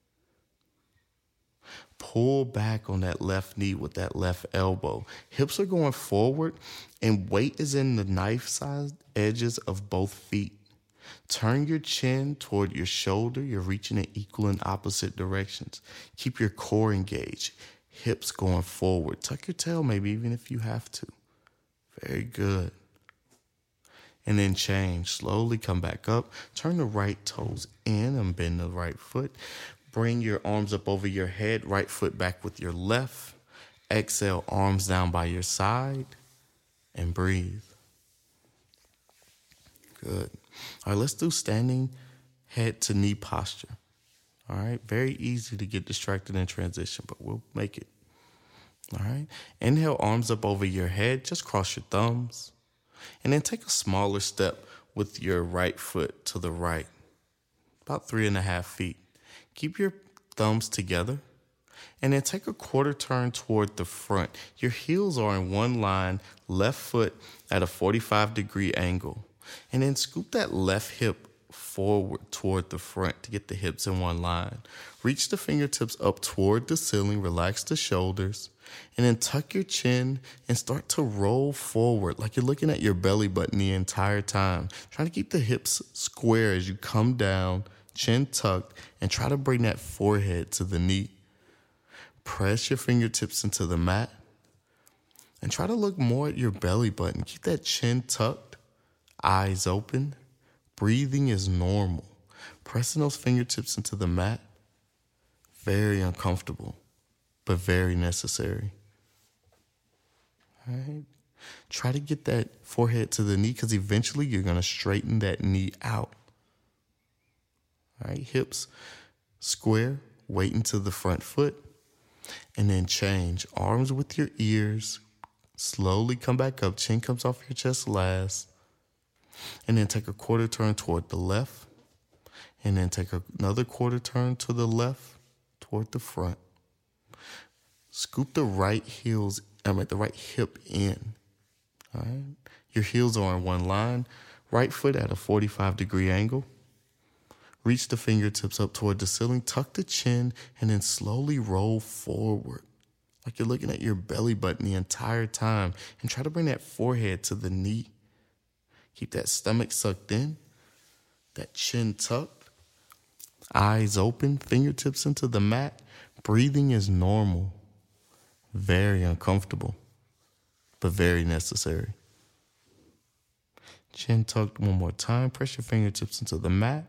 Pull back on that left knee with that left elbow. Hips are going forward and weight is in the knife-sized edges of both feet. Turn your chin toward your shoulder. You're reaching in equal and opposite directions. Keep your core engaged. Hips going forward. Tuck your tail maybe even if you have to. Very good. And then change. Slowly come back up. Turn the right toes in and bend the right foot. Bring your arms up over your head, right foot back with your left. Exhale, arms down by your side, and breathe. Good. All right, let's do standing head to knee posture. All right, very easy to get distracted in transition, but we'll make it. All right, inhale, arms up over your head, just cross your thumbs. And then take a smaller step with your right foot to the right, about three and a half feet. Keep your thumbs together and then take a quarter turn toward the front. Your heels are in one line, left foot at a forty-five degree angle. And then scoop that left hip forward toward the front to get the hips in one line. Reach the fingertips up toward the ceiling, relax the shoulders, and then tuck your chin and start to roll forward like you're looking at your belly button the entire time. Trying to keep the hips square as you come down, chin tucked, and try to bring that forehead to the knee. Press your fingertips into the mat and try to look more at your belly button. Keep that chin tucked, eyes open. Breathing is normal. Pressing those fingertips into the mat, very uncomfortable, but very necessary. All right. Try to get that forehead to the knee because eventually you're going to straighten that knee out. All right, hips square, weight into the front foot, and then change. Arms with your ears. Slowly come back up. Chin comes off your chest last. And then take a quarter turn toward the left. And then take another quarter turn to the left toward the front. Scoop the right heels, I mean the right hip in. All right. Your heels are in one line. Right foot at a forty-five degree angle. Reach the fingertips up toward the ceiling. Tuck the chin and then slowly roll forward. Like you're looking at your belly button the entire time. And try to bring that forehead to the knee. Keep that stomach sucked in. That chin tucked. Eyes open. Fingertips into the mat. Breathing is normal. Very uncomfortable. But very necessary. Chin tucked one more time. Press your fingertips into the mat.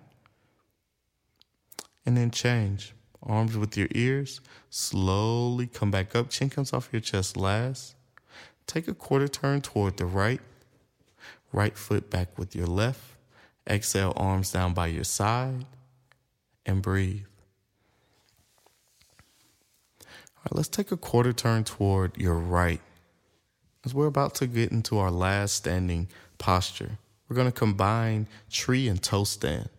And then change. Arms with your ears. Slowly come back up. Chin comes off your chest last. Take a quarter turn toward the right. Right foot back with your left. Exhale, arms down by your side. And breathe. All right, let's take a quarter turn toward your right. As we're about to get into our last standing posture. We're going to combine tree and toe stand.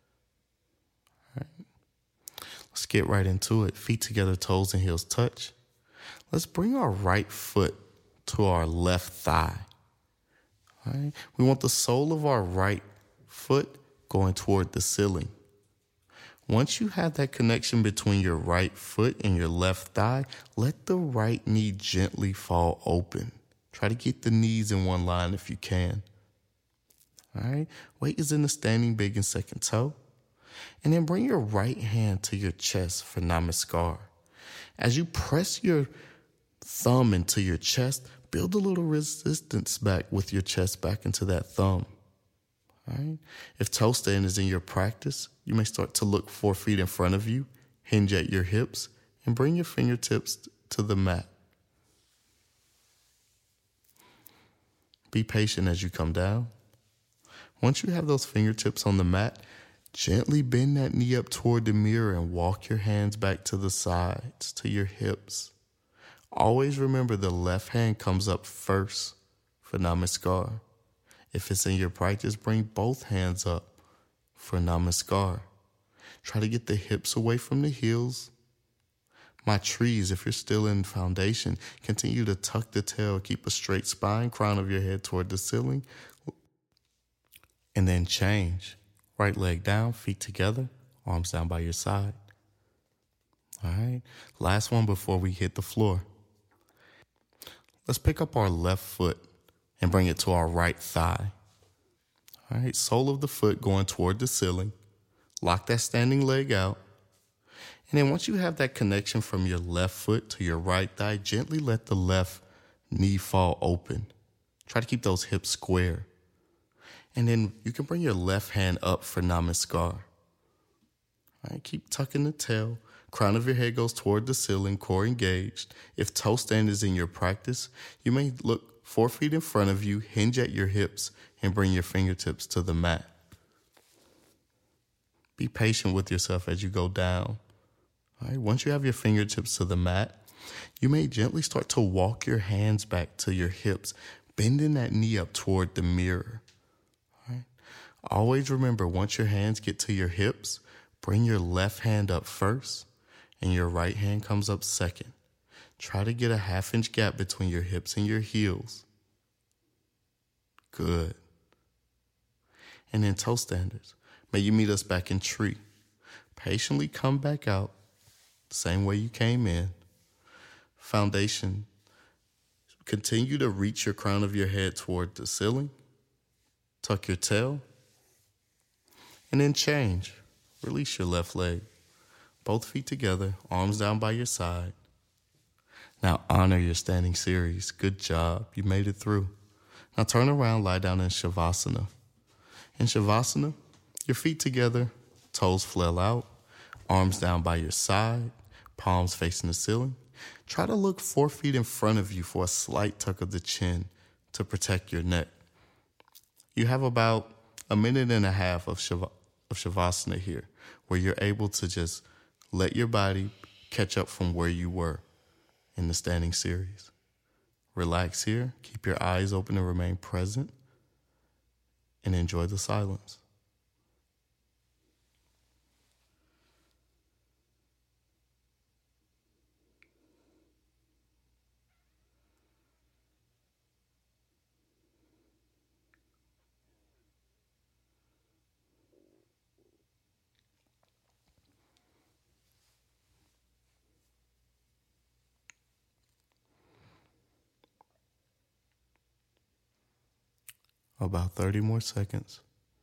Let's get right into it. Feet together, toes and heels touch. Let's bring our right foot to our left thigh. All right. We want the sole of our right foot going toward the ceiling. Once you have that connection between your right foot and your left thigh, let the right knee gently fall open. Try to get the knees in one line if you can. All right. Weight is in the standing big and second toe. And then bring your right hand to your chest for Namaskar. As you press your thumb into your chest, build a little resistance back with your chest back into that thumb. All right? If toe stand is in your practice, you may start to look four feet in front of you, hinge at your hips, and bring your fingertips to the mat. Be patient as you come down. Once you have those fingertips on the mat, gently bend that knee up toward the mirror and walk your hands back to the sides, to your hips. Always remember the left hand comes up first for Namaskar. If it's in your practice, bring both hands up for Namaskar. Try to get the hips away from the heels. My trees, if you're still in foundation, continue to tuck the tail, keep a straight spine, crown of your head toward the ceiling, and then change. Right leg down, feet together, arms down by your side. All right, last one before we hit the floor. Let's pick up our left foot and bring it to our right thigh. All right, sole of the foot going toward the ceiling. Lock that standing leg out. And then once you have that connection from your left foot to your right thigh, gently let the left knee fall open. Try to keep those hips square. And then you can bring your left hand up for Namaskar. All right, keep tucking the tail. Crown of your head goes toward the ceiling, core engaged. If toe stand is in your practice, you may look four feet in front of you, hinge at your hips, and bring your fingertips to the mat. Be patient with yourself as you go down. All right, once you have your fingertips to the mat, you may gently start to walk your hands back to your hips, bending that knee up toward the mirror. Always remember, once your hands get to your hips, bring your left hand up first and your right hand comes up second. Try to get a half inch gap between your hips and your heels. Good. And then toe standers. May you meet us back in tree. Patiently come back out, same way you came in. Foundation. Continue to reach your crown of your head toward the ceiling. Tuck your tail. And then change. Release your left leg. Both feet together, arms down by your side. Now honor your standing series. Good job. You made it through. Now turn around, lie down in Shavasana. In Shavasana, your feet together, toes flail out, arms down by your side, palms facing the ceiling. Try to look four feet in front of you for a slight tuck of the chin to protect your neck. You have about a minute and a half of Shiva, of Shavasana here, where you're able to just let your body catch up from where you were in the standing series. Relax here, keep your eyes open and remain present, and enjoy the silence. About thirty more seconds.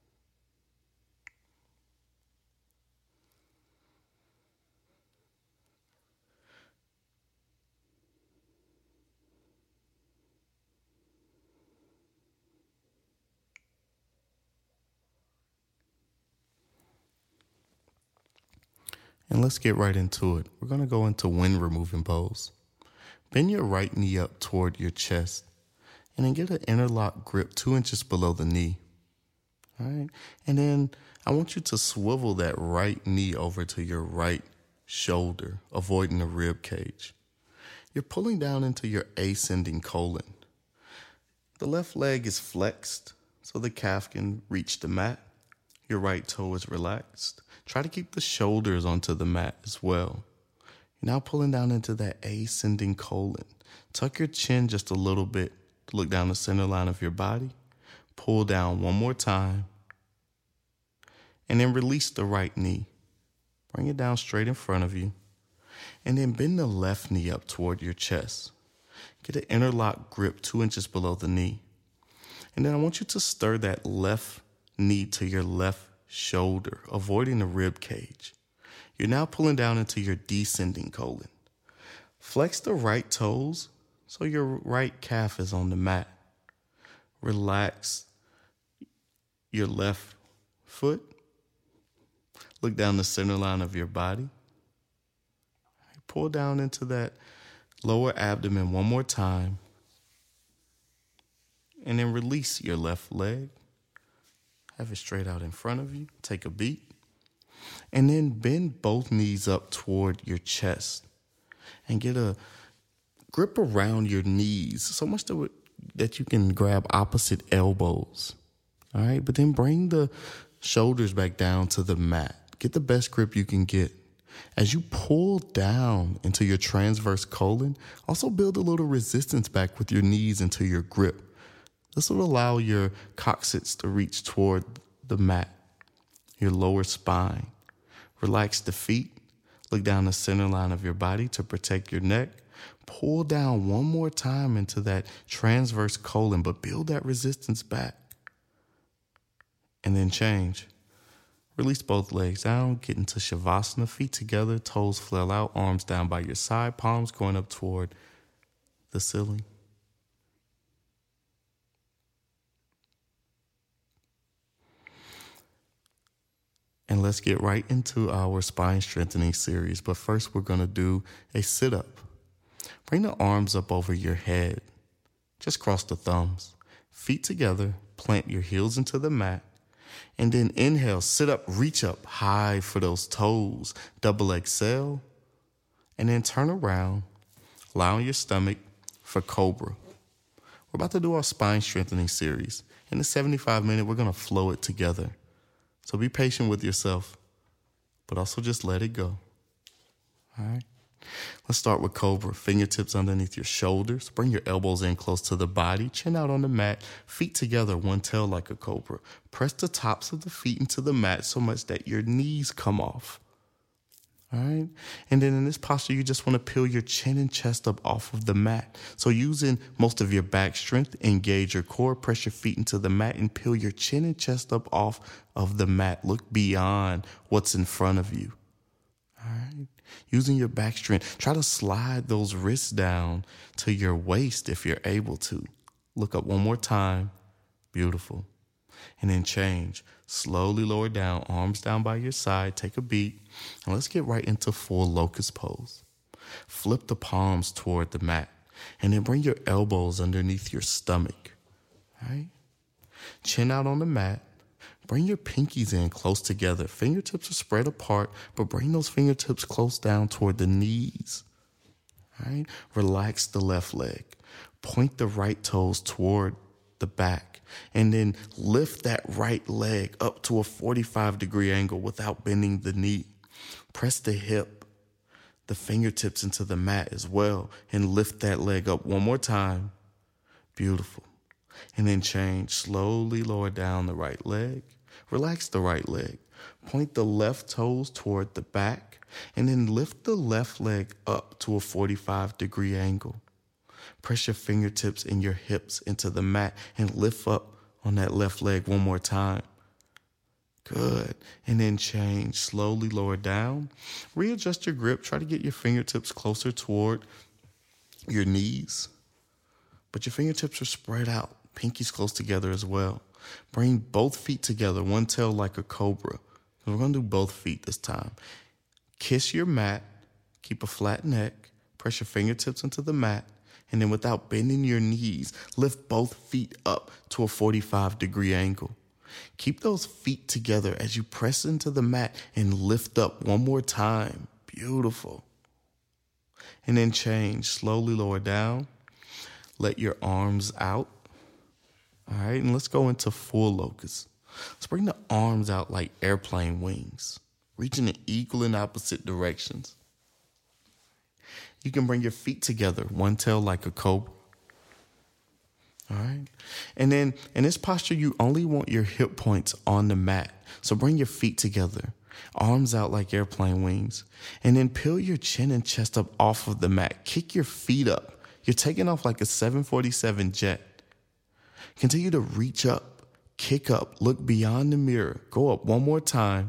And let's get right into it. We're going to go into wind removing pose. Bend your right knee up toward your chest and then get an interlock grip two inches below the knee. All right. And then I want you to swivel that right knee over to your right shoulder, avoiding the rib cage. You're pulling down into your ascending colon. The left leg is flexed so the calf can reach the mat. Your right toe is relaxed. Try to keep the shoulders onto the mat as well. You're now pulling down into that ascending colon. Tuck your chin just a little bit to look down the center line of your body. Pull down one more time. And then release the right knee. Bring it down straight in front of you. And then bend the left knee up toward your chest. Get an interlock grip two inches below the knee. And then I want you to stir that left knee to your left shoulder, avoiding the rib cage. You're now pulling down into your descending colon. Flex the right toes so your right calf is on the mat. Relax your left foot. Look down the center line of your body. Pull down into that lower abdomen one more time. And then release your left leg. Have it straight out in front of you. Take a beat. And then bend both knees up toward your chest. And get a grip around your knees. So much that, that you can grab opposite elbows. All right. But then bring the shoulders back down to the mat. Get the best grip you can get. As you pull down into your transverse colon, also build a little resistance back with your knees into your grip. This will allow your coccyx to reach toward the mat, your lower spine. Relax the feet. Look down the center line of your body to protect your neck. Pull down one more time into that transverse colon, but build that resistance back. And then change. Release both legs down. Get into Shavasana. Feet together, toes flail out, arms down by your side, palms going up toward the ceiling. And let's get right into our spine strengthening series. But first, we're going to do a sit-up. Bring the arms up over your head. Just cross the thumbs. Feet together. Plant your heels into the mat. And then inhale, sit up, reach up high for those toes. Double exhale. And then turn around, allowing your stomach for cobra. We're about to do our spine strengthening series. In the seventy-five minute, we're going to flow it together. So be patient with yourself, but also just let it go. All right. Let's start with Cobra. Fingertips underneath your shoulders. Bring your elbows in close to the body. Chin out on the mat. Feet together, one tail like a cobra. Press the tops of the feet into the mat so much that your knees come off. All right. And then in this posture, you just want to peel your chin and chest up off of the mat. So using most of your back strength, engage your core, press your feet into the mat and peel your chin and chest up off of the mat. Look beyond what's in front of you. All right. Using your back strength, try to slide those wrists down to your waist if you're able to. Look up one more time. Beautiful. And then change. Slowly lower down, arms down by your side. Take a beat. And let's get right into full locust pose. Flip the palms toward the mat. And then bring your elbows underneath your stomach. All right? Chin out on the mat. Bring your pinkies in close together. Fingertips are spread apart, but bring those fingertips close down toward the knees. All right? Relax the left leg. Point the right toes toward the back, and then lift that right leg up to a forty-five degree angle without bending the knee. Press the hip, the fingertips into the mat as well, and lift that leg up one more time. Beautiful. And then change. Slowly lower down the right leg. Relax the right leg. Point the left toes toward the back, and then lift the left leg up to a forty-five degree angle. Press your fingertips and your hips into the mat and lift up on that left leg one more time. Good. And then change. Slowly lower down. Readjust your grip. Try to get your fingertips closer toward your knees. But your fingertips are spread out. Pinkies close together as well. Bring both feet together, one tail like a cobra. We're going to do both feet this time. Kiss your mat. Keep a flat neck. Press your fingertips into the mat. And then without bending your knees, lift both feet up to a forty-five degree angle. Keep those feet together as you press into the mat and lift up one more time. Beautiful. And then change. Slowly lower down. Let your arms out. All right, and let's go into full locust. Let's bring the arms out like airplane wings, reaching in equal and opposite directions. You can bring your feet together, one tail like a cobra. All right. And then in this posture, you only want your hip points on the mat. So bring your feet together, arms out like airplane wings, and then peel your chin and chest up off of the mat. Kick your feet up. You're taking off like a seven forty-seven jet. Continue to reach up, kick up, look beyond the mirror, go up one more time,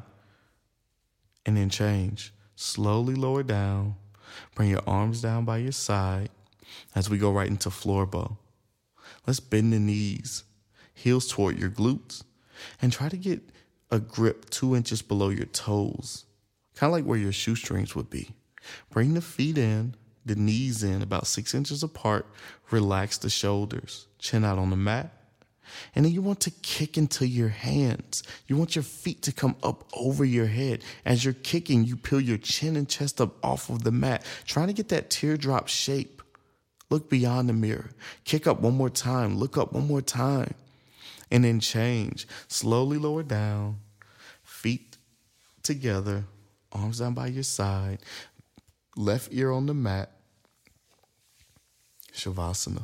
and then change. Slowly lower down. Bring your arms down by your side as we go right into floor bow. Let's bend the knees, heels toward your glutes, and try to get a grip two inches below your toes, kind of like where your shoestrings would be. Bring the feet in, the knees in about six inches apart. Relax the shoulders, chin out on the mat. And then you want to kick into your hands. You want your feet to come up over your head. As you're kicking, you peel your chin and chest up off of the mat, trying to get that teardrop shape. Look beyond the mirror. Kick up one more time. Look up one more time. And then change. Slowly lower down. Feet together. Arms down by your side. Left ear on the mat. Shavasana.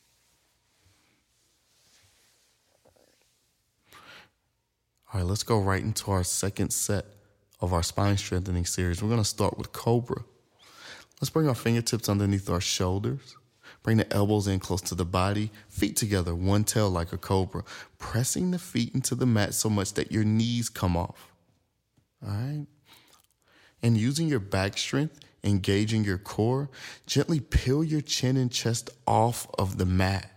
All right, let's go right into our second set of our spine strengthening series. We're going to start with Cobra. Let's bring our fingertips underneath our shoulders. Bring the elbows in close to the body. Feet together, one tail like a cobra. Pressing the feet into the mat so much that your knees come off. All right? And using your back strength, engaging your core, gently peel your chin and chest off of the mat.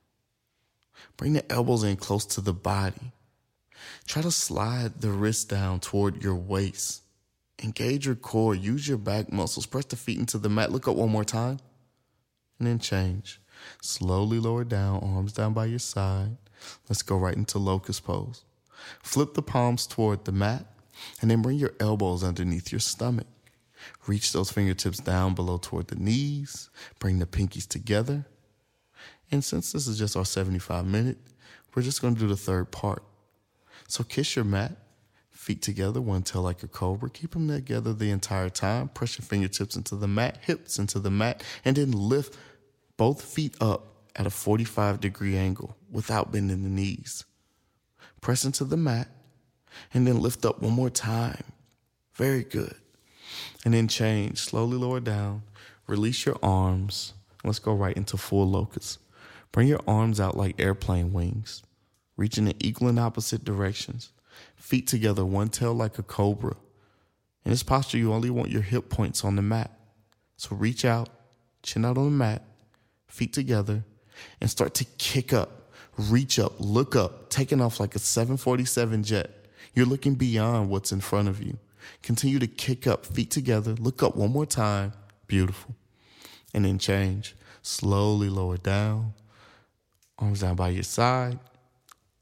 Bring the elbows in close to the body. Try to slide the wrist down toward your waist. Engage your core. Use your back muscles. Press the feet into the mat. Look up one more time. And then change. Slowly lower down, arms down by your side. Let's go right into locust pose. Flip the palms toward the mat, and then bring your elbows underneath your stomach. Reach those fingertips down below toward the knees. Bring the pinkies together. And since this is just our seventy-five minute, we're just going to do the third part. So kiss your mat, feet together, one tail like a cobra. Keep them together the entire time. Press your fingertips into the mat, hips into the mat, and then lift both feet up at a forty-five degree angle without bending the knees. Press into the mat, and then lift up one more time. Very good. And then change. Slowly lower down. Release your arms. Let's go right into full locust. Bring your arms out like airplane wings, reaching in equal and opposite directions. Feet together, one tail like a cobra. In this posture, you only want your hip points on the mat. So reach out, chin out on the mat, feet together, and start to kick up, reach up, look up, taking off like a seven forty-seven jet. You're looking beyond what's in front of you. Continue to kick up, feet together, look up one more time. Beautiful. And then change. Slowly lower down, arms down by your side.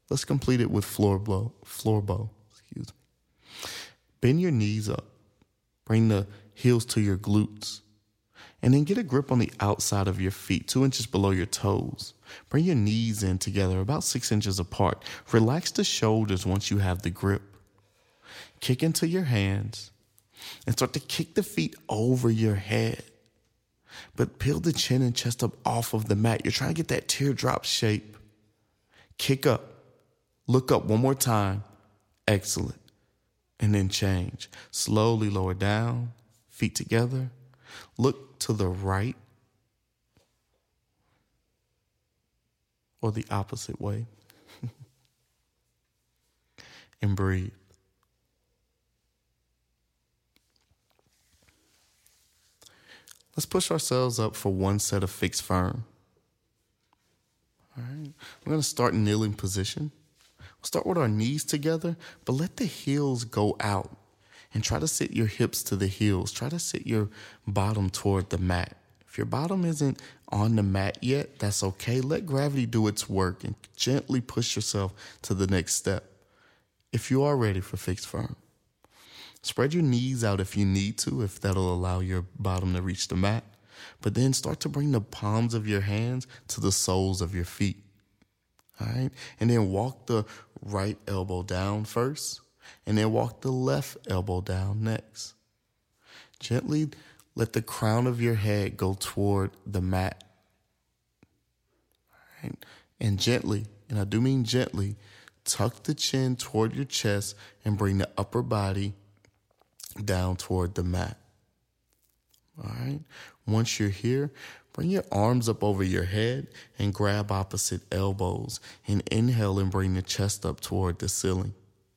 Let's complete it with floor blow, floor bow. Excuse me. Bend your knees up. Bring the heels to your glutes. And then get a grip on the outside of your feet, two inches below your toes. Bring your knees in together, about six inches apart. Relax the shoulders once you have the grip. Kick into your hands and start to kick the feet over your head. But peel the chin and chest up off of the mat. You're trying to get that teardrop shape. Kick up. Look up one more time. Excellent. And then change. Slowly lower down. Feet together. Look to the right or the opposite way. And breathe. Let's push ourselves up for one set of fixed firm. All right. We're going to start kneeling position. We'll start with our knees together, but let the heels go out. And try to sit your hips to the heels. Try to sit your bottom toward the mat. If your bottom isn't on the mat yet, that's okay. Let gravity do its work and gently push yourself to the next step. If you are ready for fixed firm, spread your knees out if you need to, if that'll allow your bottom to reach the mat. But then start to bring the palms of your hands to the soles of your feet. All right? And then walk the right elbow down first. And then walk the left elbow down next. Gently let the crown of your head go toward the mat. All right. And gently, and I do mean gently, tuck the chin toward your chest and bring the upper body down toward the mat. All right. Once you're here, bring your arms up over your head and grab opposite elbows. And inhale and bring the chest up toward the ceiling.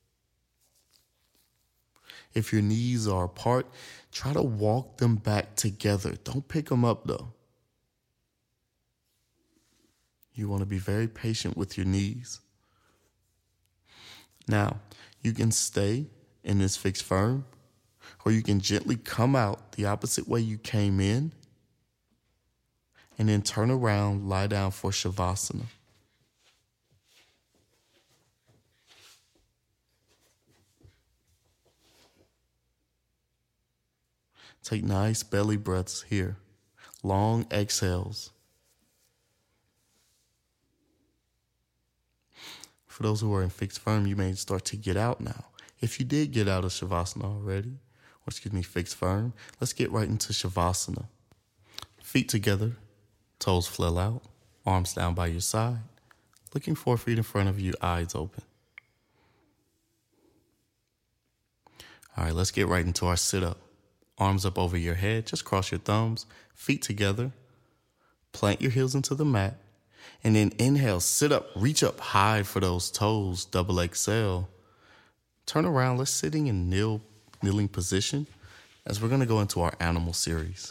If your knees are apart, try to walk them back together. Don't pick them up, though. You want to be very patient with your knees. Now, you can stay in this fixed firm, or you can gently come out the opposite way you came in, and then turn around, lie down for Shavasana. Take nice belly breaths here. Long exhales. For those who are in fixed firm, you may start to get out now. If you did get out of Shavasana already, or excuse me, fixed firm, let's get right into Shavasana. Feet together, toes flail out, arms down by your side, looking four feet in front of you, eyes open. All right, let's get right into our sit-up. Arms up over your head, just cross your thumbs, feet together, plant your heels into the mat, and then inhale, sit up, reach up high for those toes, double exhale. Turn around, let's sitting in kneel, kneeling position as we're gonna go into our animal series.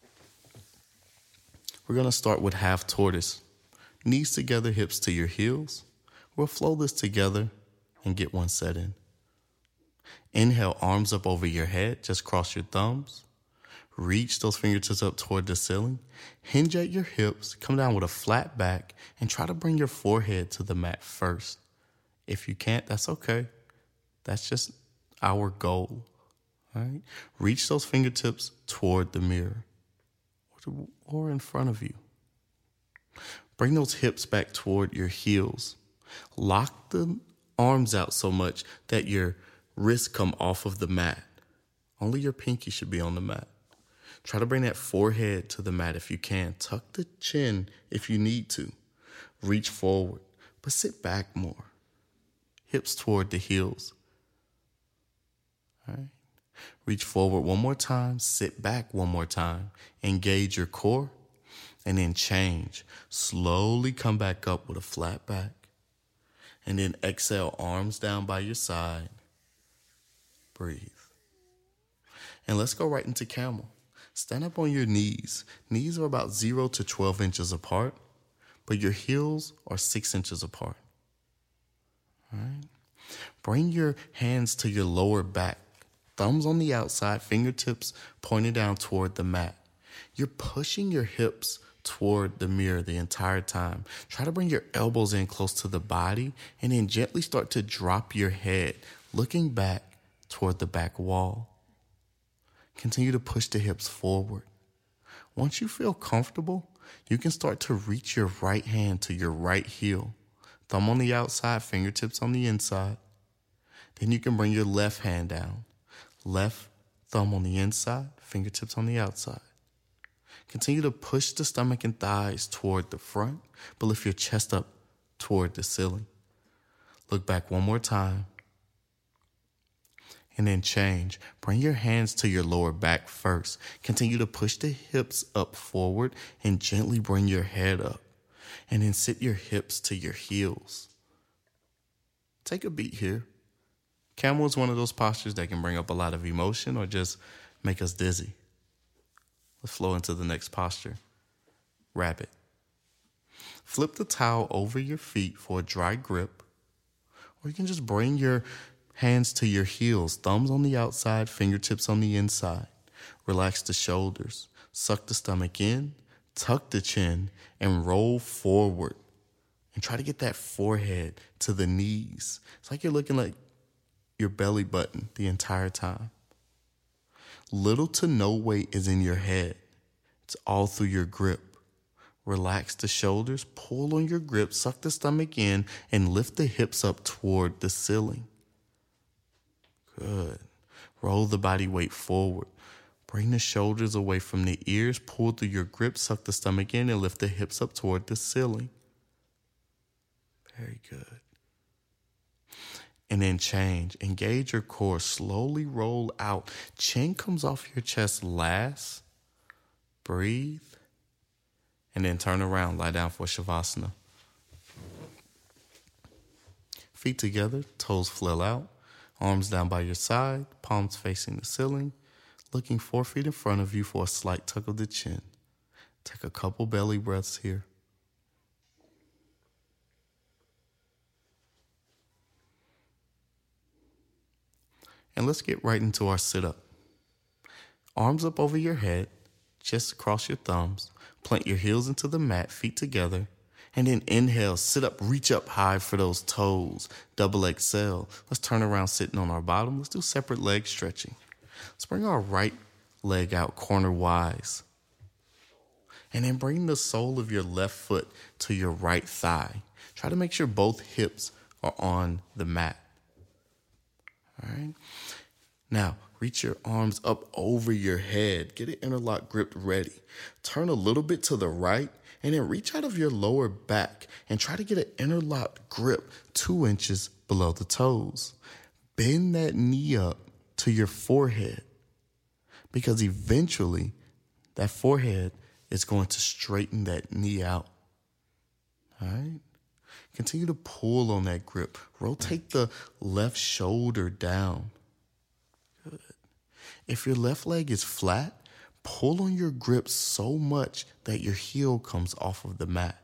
We're gonna start with half tortoise. Knees together, hips to your heels. We'll flow this together and get one set in. Inhale, arms up over your head. Just cross your thumbs. Reach those fingertips up toward the ceiling. Hinge at your hips. Come down with a flat back and try to bring your forehead to the mat first. If you can't, that's okay. That's just our goal. All right? Reach those fingertips toward the mirror or in front of you. Bring those hips back toward your heels. Lock the arms out so much that your wrists come off of the mat. Only your pinky should be on the mat. Try to bring that forehead to the mat if you can. Tuck the chin if you need to. Reach forward, but sit back more. Hips toward the heels. All right. Reach forward one more time. Sit back one more time. Engage your core, and then change. Slowly come back up with a flat back. And then exhale, arms down by your side. Breathe. And let's go right into camel. Stand up on your knees. Knees are about zero to twelve inches apart, but your heels are six inches apart. All right. Bring your hands to your lower back. Thumbs on the outside, fingertips pointed down toward the mat. You're pushing your hips toward the mirror the entire time. Try to bring your elbows in close to the body and then gently start to drop your head, looking back toward the back wall. Continue to push the hips forward. Once you feel comfortable, you can start to reach your right hand to your right heel, thumb on the outside, fingertips on the inside. Then you can bring your left hand down, left thumb on the inside, fingertips on the outside. Continue to push the stomach and thighs toward the front, but lift your chest up toward the ceiling. Look back one more time. And then change. Bring your hands to your lower back first. Continue to push the hips up forward and gently bring your head up. And then sit your hips to your heels. Take a beat here. Camel is one of those postures that can bring up a lot of emotion or just make us dizzy. Let's flow into the next posture. Rabbit. Flip the towel over your feet for a dry grip. Or you can just bring your hands to your heels, thumbs on the outside, fingertips on the inside. Relax the shoulders. Suck the stomach in, tuck the chin, and roll forward. And try to get that forehead to the knees. It's like you're looking like your belly button the entire time. Little to no weight is in your head. It's all through your grip. Relax the shoulders, pull on your grip, suck the stomach in, and lift the hips up toward the ceiling. Good. Roll the body weight forward. Bring the shoulders away from the ears, pull through your grip, suck the stomach in, and lift the hips up toward the ceiling. Very good. And then change. Engage your core. Slowly roll out. Chin comes off your chest last. Breathe. And then turn around. Lie down for Shavasana. Feet together. Toes flail out. Arms down by your side. Palms facing the ceiling. Looking four feet in front of you for a slight tuck of the chin. Take a couple belly breaths here. And let's get right into our sit-up. Arms up over your head, chest across your thumbs, plant your heels into the mat, feet together, and then inhale, sit up, reach up high for those toes, double exhale. Let's turn around sitting on our bottom. Let's do separate leg stretching. Let's bring our right leg out corner-wise. And then bring the sole of your left foot to your right thigh. Try to make sure both hips are on the mat. All right. Now, reach your arms up over your head. Get an interlock grip ready. Turn a little bit to the right and then reach out of your lower back and try to get an interlocked grip two inches below the toes. Bend that knee up to your forehead because eventually that forehead is going to straighten that knee out. All right. Continue to pull on that grip. Rotate the left shoulder down. Good. If your left leg is flat, pull on your grip so much that your heel comes off of the mat.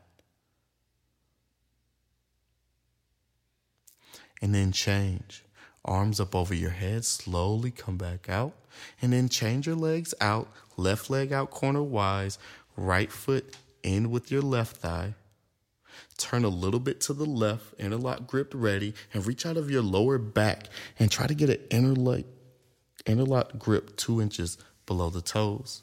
And then change. Arms up over your head, slowly come back out. And then change your legs out, left leg out corner-wise, right foot in with your left thigh. Turn a little bit to the left, interlock grip ready, and reach out of your lower back and try to get an interlock, interlock grip two inches below the toes.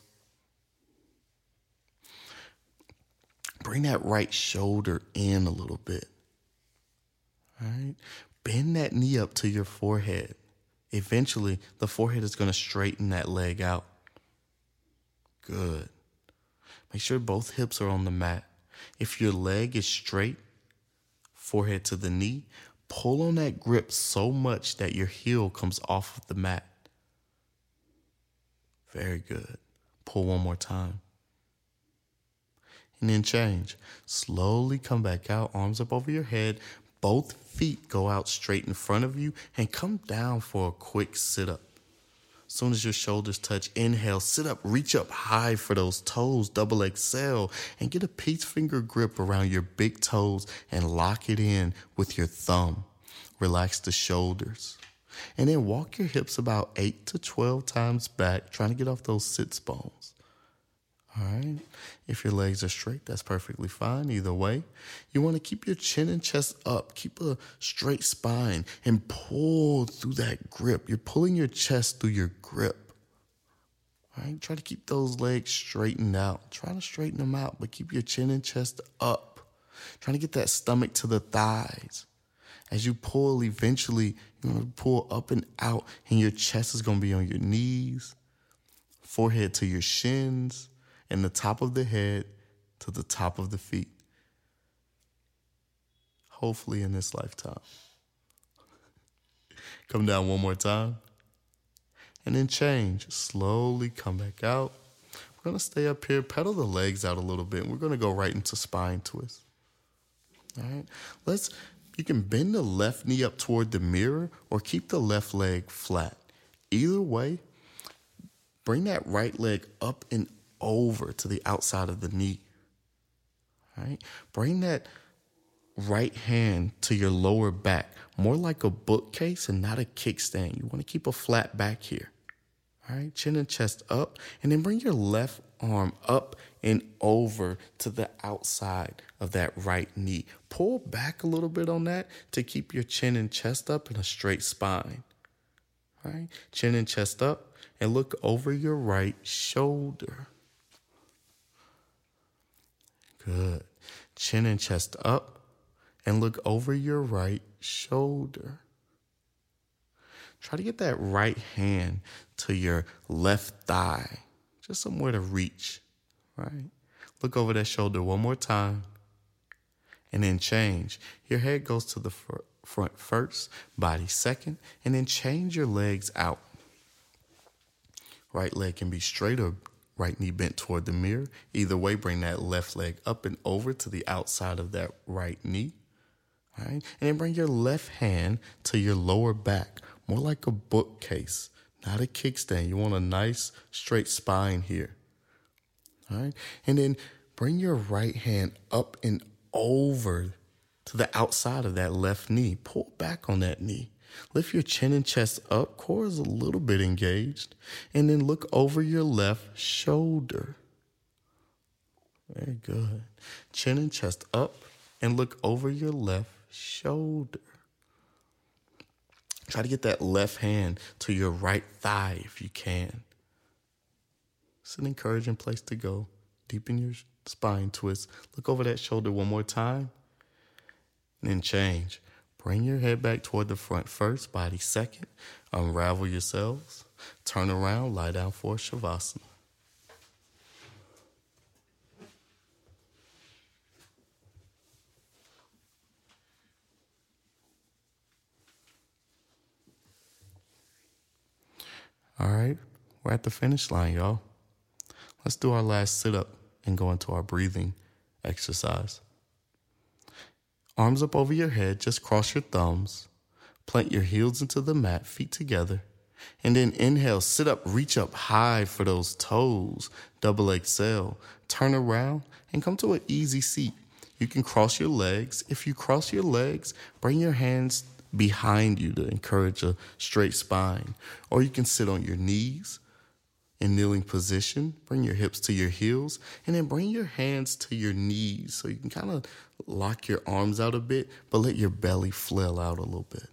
Bring that right shoulder in a little bit. All right. Bend that knee up to your forehead. Eventually, the forehead is going to straighten that leg out. Good. Make sure both hips are on the mat. If your leg is straight, forehead to the knee, pull on that grip so much that your heel comes off of the mat. Very good. Pull one more time. And then change. Slowly come back out, arms up over your head. Both feet go out straight in front of you and come down for a quick sit-up. As soon as your shoulders touch, inhale, sit up, reach up high for those toes, double exhale, and get a peace finger grip around your big toes and lock it in with your thumb. Relax the shoulders. And then walk your hips about eight to twelve times back, trying to get off those sits bones. All right. If your legs are straight, that's perfectly fine. Either way, you want to keep your chin and chest up. Keep a straight spine and pull through that grip. You're pulling your chest through your grip. All right. Try to keep those legs straightened out. Try to straighten them out, but keep your chin and chest up. Trying to get that stomach to the thighs. As you pull, eventually, you're going to pull up and out, and your chest is going to be on your knees, forehead to your shins, and the top of the head to the top of the feet. Hopefully in this lifetime. Come down one more time. And then change. Slowly come back out. We're going to stay up here, pedal the legs out a little bit, and we're going to go right into spine twist. All right. Let's, you can bend the left knee up toward the mirror or keep the left leg flat. Either way, bring that right leg up and over to the outside of the knee. All right. Bring that right hand to your lower back, more like a bookcase and not a kickstand. You want to keep a flat back here. All right. Chin and chest up, and then bring your left arm up and over to the outside of that right knee. Pull back a little bit on that to keep your chin and chest up and a straight spine. All right. Chin and chest up, and look over your right shoulder. Good. Chin and chest up, and look over your right shoulder. Try to get that right hand to your left thigh, just somewhere to reach, right? Look over that shoulder one more time, and then change. Your head goes to the fr- front first, body second, and then change your legs out. Right leg can be straight or right knee bent toward the mirror. Either way, bring that left leg up and over to the outside of that right knee. All right? And then bring your left hand to your lower back, more like a bookcase, not a kickstand. You want a nice straight spine here. All right? And then bring your right hand up and over to the outside of that left knee. Pull back on that knee. Lift your chin and chest up. Core is a little bit engaged. And then look over your left shoulder. Very good. Chin and chest up, and look over your left shoulder. Try to get that left hand to your right thigh if you can. It's an encouraging place to go. Deepen your spine twist. Look over that shoulder one more time. And then change. Bring your head back toward the front first, body second. Unravel yourselves. Turn around, lie down for Shavasana. All right, we're at the finish line, y'all. Let's do our last sit-up and go into our breathing exercise. Arms up over your head, just cross your thumbs. Plant your heels into the mat, feet together. And then inhale, sit up, reach up high for those toes. Double exhale, turn around and come to an easy seat. You can cross your legs. If you cross your legs, bring your hands behind you to encourage a straight spine. Or you can sit on your knees in kneeling position. Bring your hips to your heels, and then bring your hands to your knees so you can kind of lock your arms out a bit, but let your belly flail out a little bit.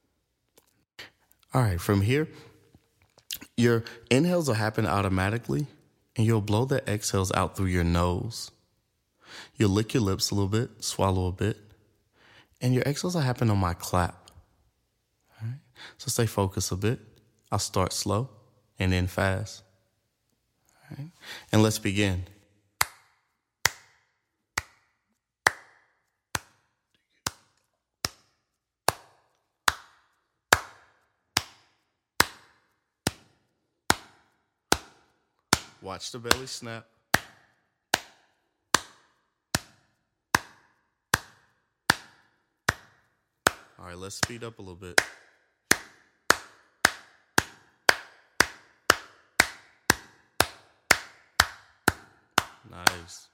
All right, from here, your inhales will happen automatically, and you'll blow the exhales out through your nose. You'll lick your lips a little bit, swallow a bit, and your exhales will happen on my clap. All right, so stay focused a bit. I'll start slow and then fast. All right, and let's begin. Watch the belly snap. All right, let's speed up a little bit. Nice.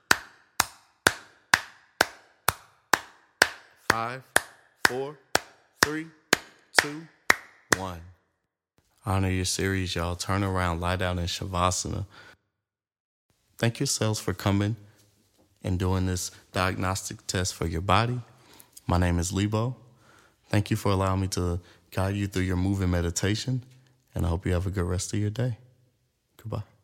Five, four, three, two, one. Honor your series, y'all. Turn around, lie down in Shavasana. Thank yourselves for coming and doing this diagnostic test for your body. My name is Lebo. Thank you for allowing me to guide you through your moving meditation, and I hope you have a good rest of your day. Goodbye.